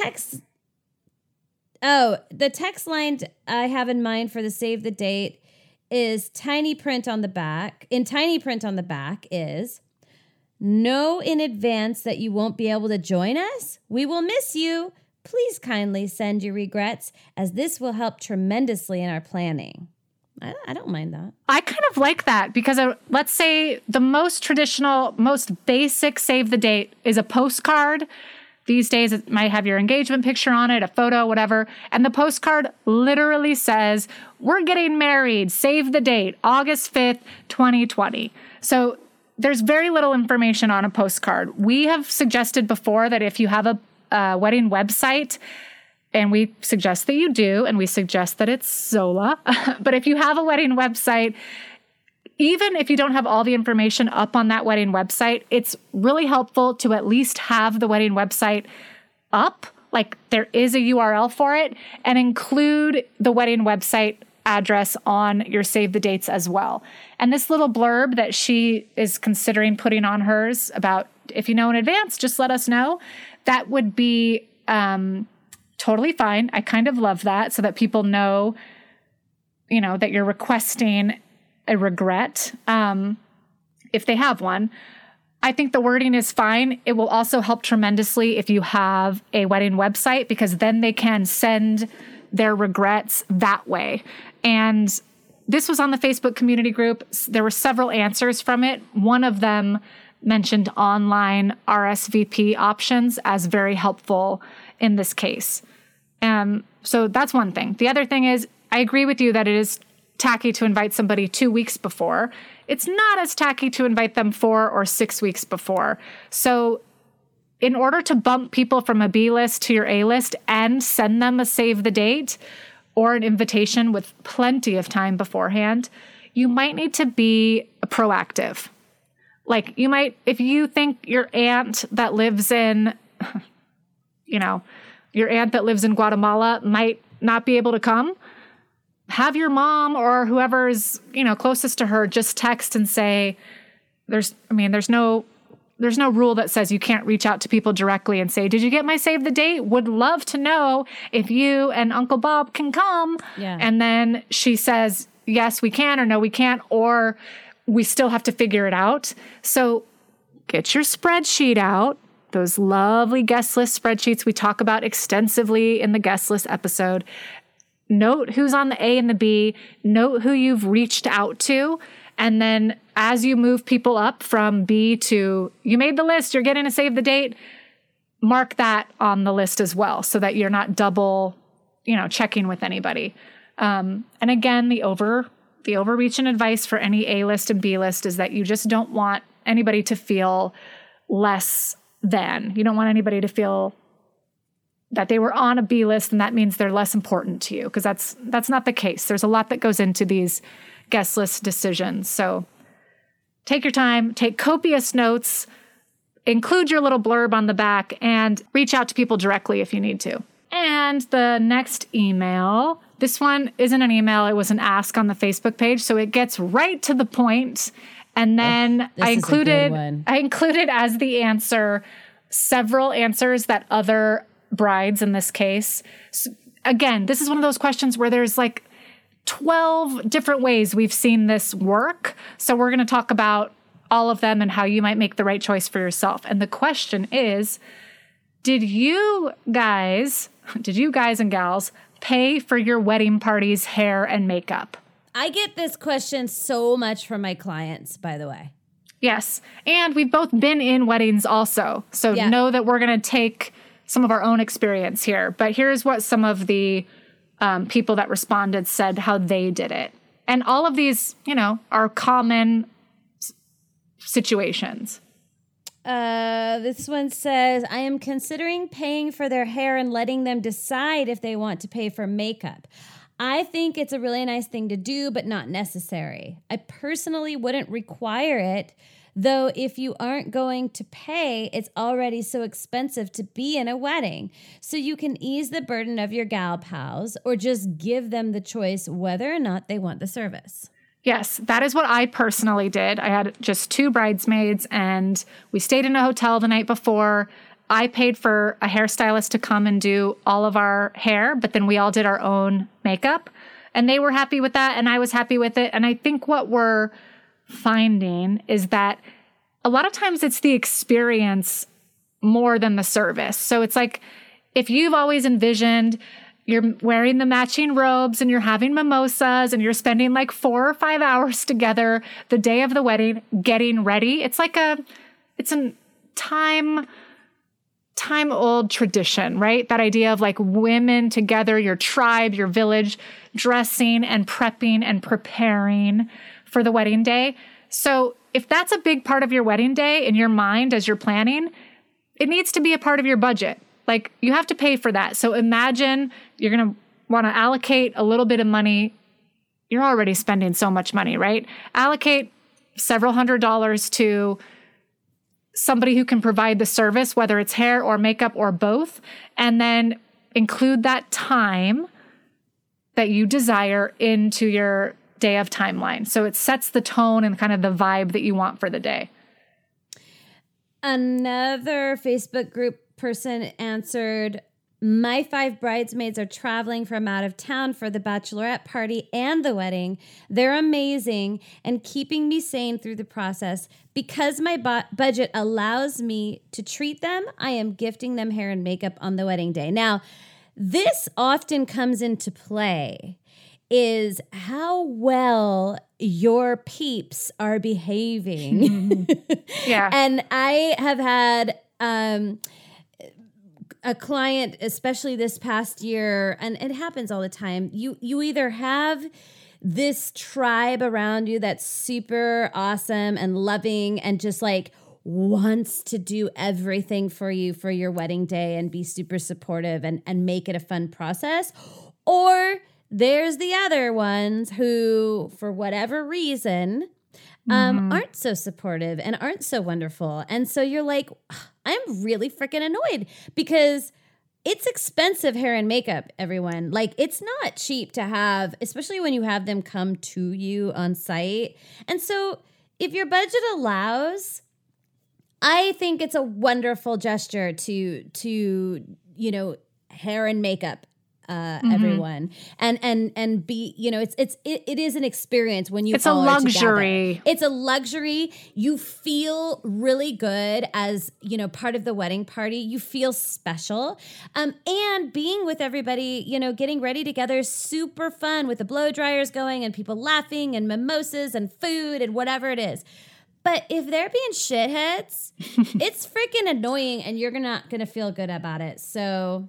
The text line I have in mind for the save the date is tiny print on the back. In tiny print on the back is, know in advance that you won't be able to join us. We will miss you. Please kindly send your regrets, as this will help tremendously in our planning. I don't mind that. I kind of like that because let's say the most traditional, most basic save the date is a postcard. These days, it might have your engagement picture on it, a photo, whatever. And the postcard literally says, we're getting married, save the date, August 5th, 2020. So there's very little information on a postcard. We have suggested before that if you have a wedding website, and we suggest that you do, and we suggest that it's Zola. But if you have a wedding website, even if you don't have all the information up on that wedding website, it's really helpful to at least have the wedding website up, like there is a URL for it, and include the wedding website address on your save the dates as well. And this little blurb that she is considering putting on hers about, if you know in advance, just let us know. That would be totally fine. I kind of love that, so that people know, that you're requesting a regret if they have one. I think the wording is fine. It will also help tremendously if you have a wedding website, because then they can send their regrets that way. And this was on the Facebook community group. There were several answers from it. One of them mentioned online RSVP options as very helpful in this case. So that's one thing. The other thing is, I agree with you that it is tacky to invite somebody 2 weeks before. It's not as tacky to invite them 4 or 6 weeks before. So in order to bump people from a B list to your A list and send them a save the date or an invitation with plenty of time beforehand, you might need to be proactive. Like you might, if you think your aunt that lives in, your aunt that lives in Guatemala might not be able to come, have your mom or whoever is, closest to her just text and say, there's no rule that says you can't reach out to people directly and say, did you get my save the date? Would love to know if you and Uncle Bob can come. Yeah. And then she says, yes, we can, or no, we can't, or we still have to figure it out. So get your spreadsheet out. Those lovely guest list spreadsheets we talk about extensively in the guest list episode. Note who's on the A and the B. Note who you've reached out to. And then as you move people up from B to, you made the list, you're getting a save the date, mark that on the list as well so that you're not double, checking with anybody. And again, the overreach and advice for any A list and B list is that you just don't want anybody to feel less than. You don't want anybody to feel that they were on a B list and that means they're less important to you, because that's not the case. There's a lot that goes into these guest list decisions. So take your time, take copious notes, include your little blurb on the back, and reach out to people directly if you need to. And the next email, this one isn't an email, it was an ask on the Facebook page, so it gets right to the point. And then I included as the answer several answers that other brides in this case. So again, this is one of those questions where there's like 12 different ways we've seen this work. So we're going to talk about all of them and how you might make the right choice for yourself. And the question is, did you guys and gals pay for your wedding party's hair and makeup? I get this question so much from my clients, by the way. Yes. And we've both been in weddings also. So know that we're going to take some of our own experience here. But here's what some of the people that responded said how they did it. And all of these, are common situations. This one says, I am considering paying for their hair and letting them decide if they want to pay for makeup. I think it's a really nice thing to do, but not necessary. I personally wouldn't require it, though if you aren't going to pay, it's already so expensive to be in a wedding. So you can ease the burden of your gal pals or just give them the choice whether or not they want the service. Yes, that is what I personally did. I had just 2 bridesmaids and we stayed in a hotel the night before. I paid for a hairstylist to come and do all of our hair, but then we all did our own makeup and they were happy with that and I was happy with it. And I think what we're finding is that a lot of times it's the experience more than the service. So it's like if you've always envisioned you're wearing the matching robes and you're having mimosas and you're spending like 4 or 5 hours together the day of the wedding getting ready, it's a time old tradition, right? That idea of like women together, your tribe, your village, dressing and prepping and preparing for the wedding day. So if that's a big part of your wedding day in your mind as you're planning, it needs to be a part of your budget. Like you have to pay for that. So imagine you're going to want to allocate a little bit of money. You're already spending so much money, right? Allocate several $100s to somebody who can provide the service, whether it's hair or makeup or both, and then include that time that you desire into your day of timeline. So it sets the tone and kind of the vibe that you want for the day. Another Facebook group person answered, my 5 bridesmaids are traveling from out of town for the bachelorette party and the wedding. They're amazing and keeping me sane through the process. Because my budget allows me to treat them, I am gifting them hair and makeup on the wedding day. Now, this often comes into play, is how well your peeps are behaving. Yeah. And I have had a client, especially this past year, and it happens all the time. You either have this tribe around you that's super awesome and loving and just like wants to do everything for you for your wedding day and be super supportive and make it a fun process. Or there's the other ones who, for whatever reason, aren't so supportive and aren't so wonderful. And so you're like, I'm really freaking annoyed because it's expensive hair and makeup, everyone. Like, it's not cheap to have, especially when you have them come to you on site. And so if your budget allows, I think it's a wonderful gesture to hair and makeup everyone and be, it is an experience when you it's a luxury. Together. It's a luxury. You feel really good as, part of the wedding party. You feel special. And being with everybody, getting ready together is super fun with the blow dryers going and people laughing and mimosas and food and whatever it is. But if they're being shitheads, it's freaking annoying and you're not going to feel good about it. So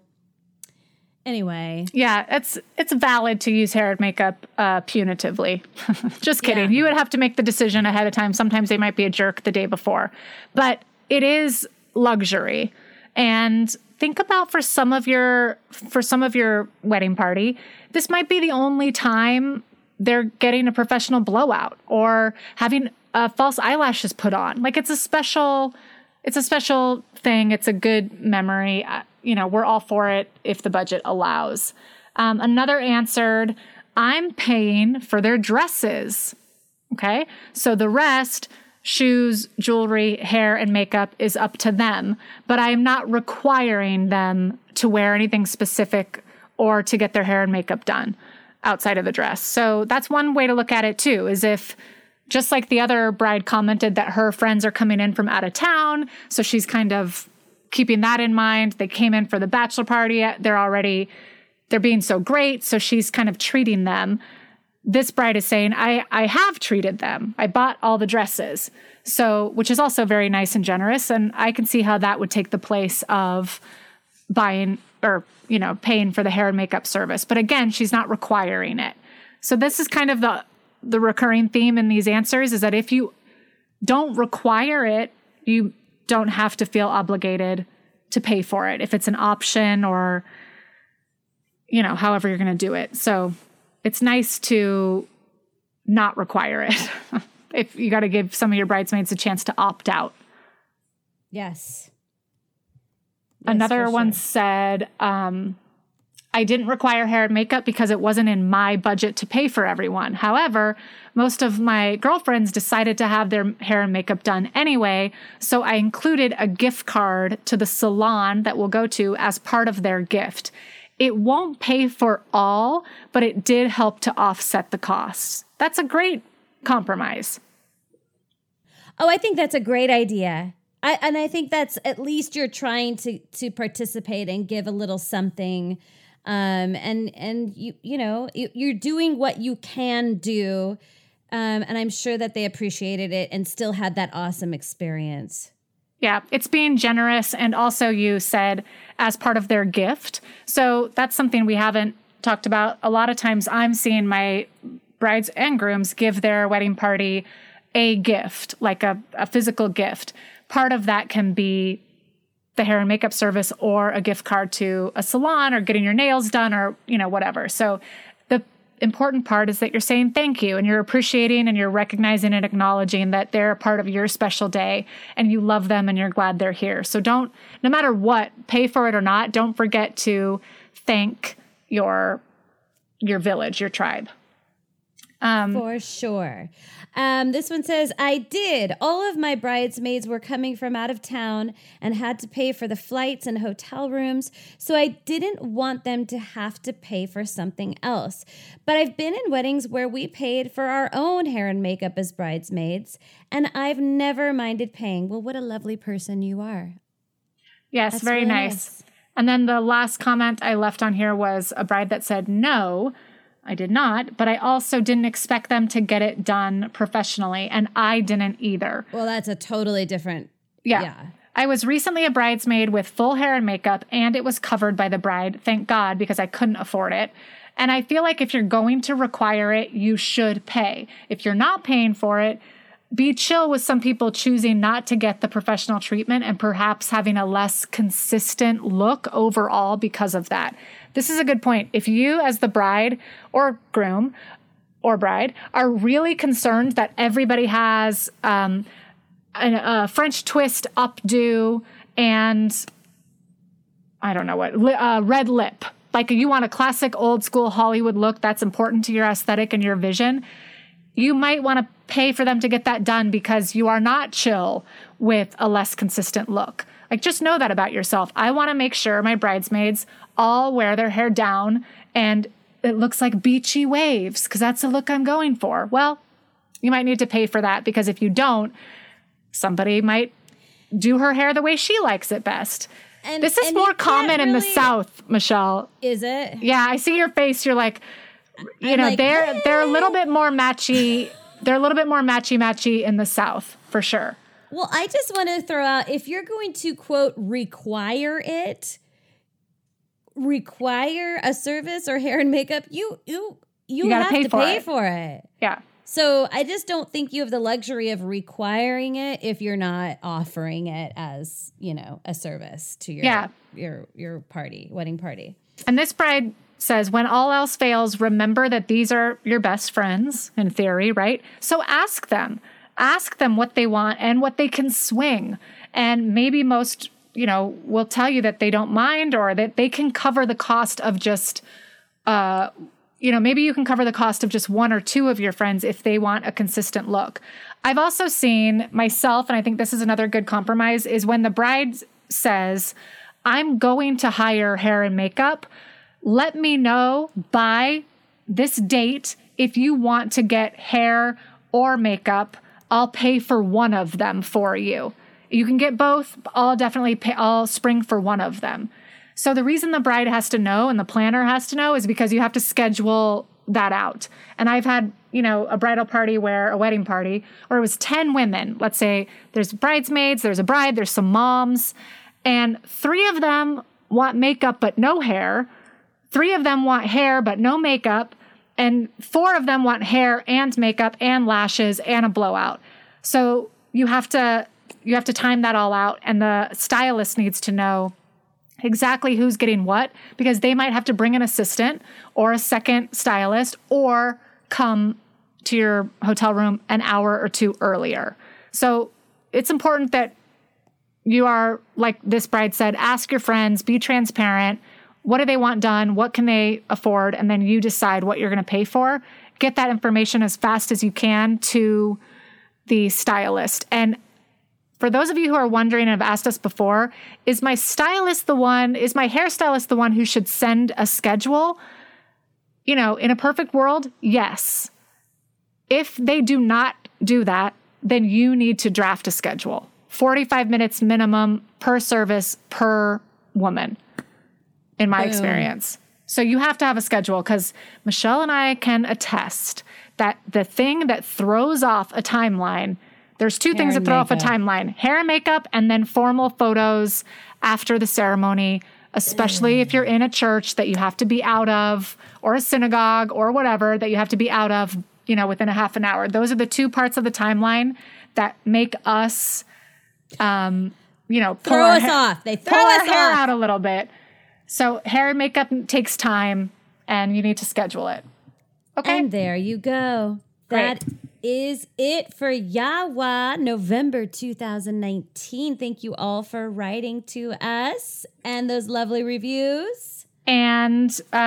anyway. Yeah, it's valid to use hair and makeup punitively. Just kidding. Yeah. You would have to make the decision ahead of time. Sometimes they might be a jerk the day before. But it is luxury. And think about for some of your wedding party, this might be the only time they're getting a professional blowout or having false eyelashes put on. Like it's a special thing. It's a good memory. We're all for it if the budget allows. Another answered, I'm paying for their dresses. Okay. So the rest, shoes, jewelry, hair, and makeup is up to them, but I am not requiring them to wear anything specific or to get their hair and makeup done outside of the dress. So that's one way to look at it too, is if, just like the other bride commented that her friends are coming in from out of town, so she's kind of keeping that in mind. They came in for the bachelor party. They're being so great. So she's kind of treating them. This bride is saying, I have treated them. I bought all the dresses. So, which is also very nice and generous. And I can see how that would take the place of buying or, paying for the hair and makeup service. But again, she's not requiring it. So this is kind of the recurring theme in these answers, is that if you don't require it, you don't have to feel obligated to pay for it if it's an option or, however you're going to do it. So it's nice to not require it if you got to give some of your bridesmaids a chance to opt out. Yes. Another one said, I didn't require hair and makeup because it wasn't in my budget to pay for everyone. However, most of my girlfriends decided to have their hair and makeup done anyway, so I included a gift card to the salon that we'll go to as part of their gift. It won't pay for all, but it did help to offset the costs. That's a great compromise. Oh, I think that's a great idea. I think that's at least you're trying to participate and give a little something. And you're doing what you can do. And I'm sure that they appreciated it and still had that awesome experience. Yeah, it's being generous. And also you said as part of their gift. So that's something we haven't talked about. A lot of times I'm seeing my brides and grooms give their wedding party a gift, like a physical gift. Part of that can be the hair and makeup service or a gift card to a salon or getting your nails done or, whatever. So the important part is that you're saying thank you and you're appreciating and you're recognizing and acknowledging that they're a part of your special day and you love them and you're glad they're here. So no matter what, pay for it or not, don't forget to thank your village, your tribe. For sure. This one says, I did. All of my bridesmaids were coming from out of town and had to pay for the flights and hotel rooms, so I didn't want them to have to pay for something else. But I've been in weddings where we paid for our own hair and makeup as bridesmaids, and I've never minded paying. Well, what a lovely person you are. Yes, That's very really nice. And then the last comment I left on here was a bride that said, no, I did not, but I also didn't expect them to get it done professionally, and I didn't either. Well, that's a totally different... Yeah. I was recently a bridesmaid with full hair and makeup, and it was covered by the bride, thank God, because I couldn't afford it. And I feel like if you're going to require it, you should pay. If you're not paying for it, be chill with some people choosing not to get the professional treatment and perhaps having a less consistent look overall because of that. This is a good point. If you, as the bride or groom or bride, are really concerned that everybody has a French twist updo and I don't know what, red lip, like you want a classic old school Hollywood look that's important to your aesthetic and your vision, you might want to pay for them to get that done because you are not chill with a less consistent look. Like, just know that about yourself. I want to make sure my bridesmaids all wear their hair down and it looks like beachy waves because that's the look I'm going for. Well, you might need to pay for that because if you don't, somebody might do her hair the way she likes it best. This is more common in the South, Michelle. Is it? Yeah, I see your face. You're like, they're a little bit more matchy. They're a little bit more matchy in the South, for sure. Well, I just want to throw out, if you're going to, quote, require a service or hair and makeup, you have to pay for it. Yeah. So I just don't think you have the luxury of requiring it if you're not offering it as, a service to your party, wedding party. And this bride says, when all else fails, remember that these are your best friends, in theory, right? So ask them what they want and what they can swing. And maybe most, will tell you that they don't mind or that they can cover the cost of just, maybe you can cover the cost of just one or two of your friends if they want a consistent look. I've also seen myself, and I think this is another good compromise, is when the bride says, I'm going to hire hair and makeup, let me know by this date if you want to get hair or makeup. I'll pay for one of them for you. You can get both. I'll spring for one of them. So the reason the bride has to know and the planner has to know is because you have to schedule that out. And I've had, a bridal party a wedding party where it was 10 women. Let's say there's bridesmaids, there's a bride, there's some moms, and 3 of them want makeup but no hair. 3 of them want hair but no makeup, and 4 of them want hair and makeup and lashes and a blowout. So you have to time that all out, and the stylist needs to know exactly who's getting what because they might have to bring an assistant or a second stylist or come to your hotel room an hour or 2 earlier. So it's important that you are, like this bride said, ask your friends, be transparent. What do they want done? What can they afford? And then you decide what you're going to pay for. Get that information as fast as you can to the stylist. And for those of you who are wondering and have asked us before, is my hairstylist the one who should send a schedule? In a perfect world, yes. If they do not do that, then you need to draft a schedule 45 minutes minimum per service per woman, in my Boom. experience. So you have to have a schedule, because Michelle and I can attest that the thing that throws off a timeline, there's two things that and throw off a makeup. timeline: hair and makeup, and then formal photos after the ceremony, especially if you're in a church that you have to be out of, or a synagogue or whatever that you have to be out of, within a half an hour. Those are the two parts of the timeline that make us, pull Throw our us off. They throw throw our us hair off. out a little bit. So hair and makeup takes time, and you need to schedule it. Okay. And there you go. Great. That is it for Yawa November 2019. Thank you all for writing to us and those lovely reviews. And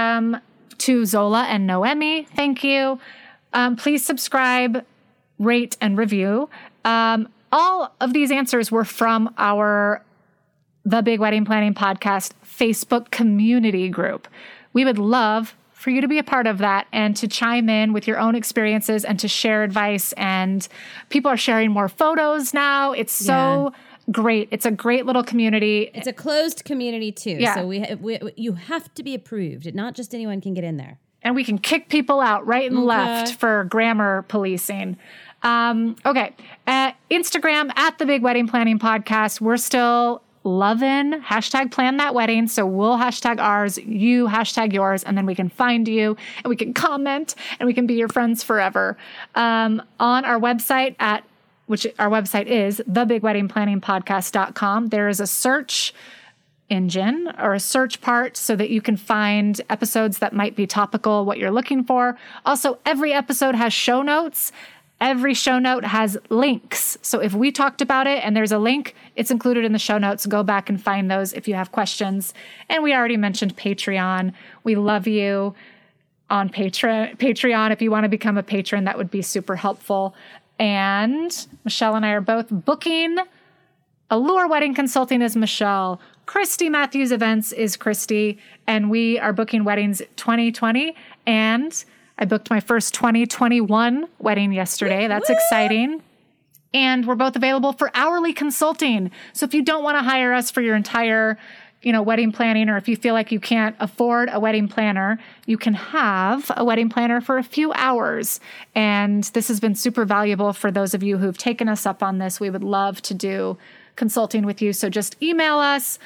to Zola and Noemi, thank you. Please subscribe, rate, and review. All of these answers were from our The Big Wedding Planning Podcast Facebook community group. We would love for you to be a part of that and to chime in with your own experiences and to share advice. And people are sharing more photos now. It's so great. It's a great little community. It's a closed community too. Yeah. So you have to be approved. Not just anyone can get in there. And we can kick people out right and left for grammar policing. Okay. Instagram at The Big Wedding Planning Podcast. We're still loving #plan that wedding. So we'll hashtag ours, you hashtag yours, and then we can find you and we can comment and we can be your friends forever. On our website which our website is thebigweddingplanningpodcast.com. There is a search engine or a search part so that you can find episodes that might be topical, what you're looking for. Also, every episode has show notes. Every show note has links. So if we talked about it and there's a link, it's included in the show notes. Go back and find those if you have questions. And we already mentioned Patreon. We love you on Patreon. If you want to become a patron, that would be super helpful. And Michelle and I are both booking. Allure Wedding Consulting is Michelle. Christy Matthews Events is Christy. And we are booking weddings 2020. And I booked my first 2021 wedding yesterday. That's exciting. And we're both available for hourly consulting. So if you don't want to hire us for your entire, wedding planning, or if you feel like you can't afford a wedding planner, you can have a wedding planner for a few hours. And this has been super valuable for those of you who've taken us up on this. We would love to do consulting with you. So just email us,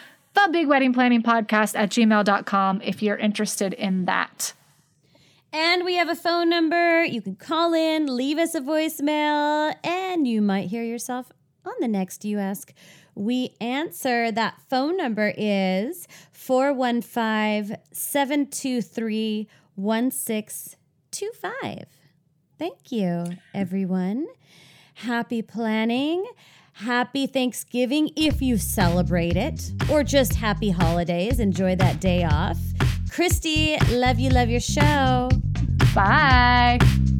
thebigweddingplanningpodcast@gmail.com if you're interested in that. And we have a phone number. You can call in, leave us a voicemail, and you might hear yourself on the next You Ask, We Answer. That phone number is 415-723-1625. Thank you, everyone. Happy planning. Happy Thanksgiving if you celebrate it, or just happy holidays. Enjoy that day off. Christy, love your show. Bye.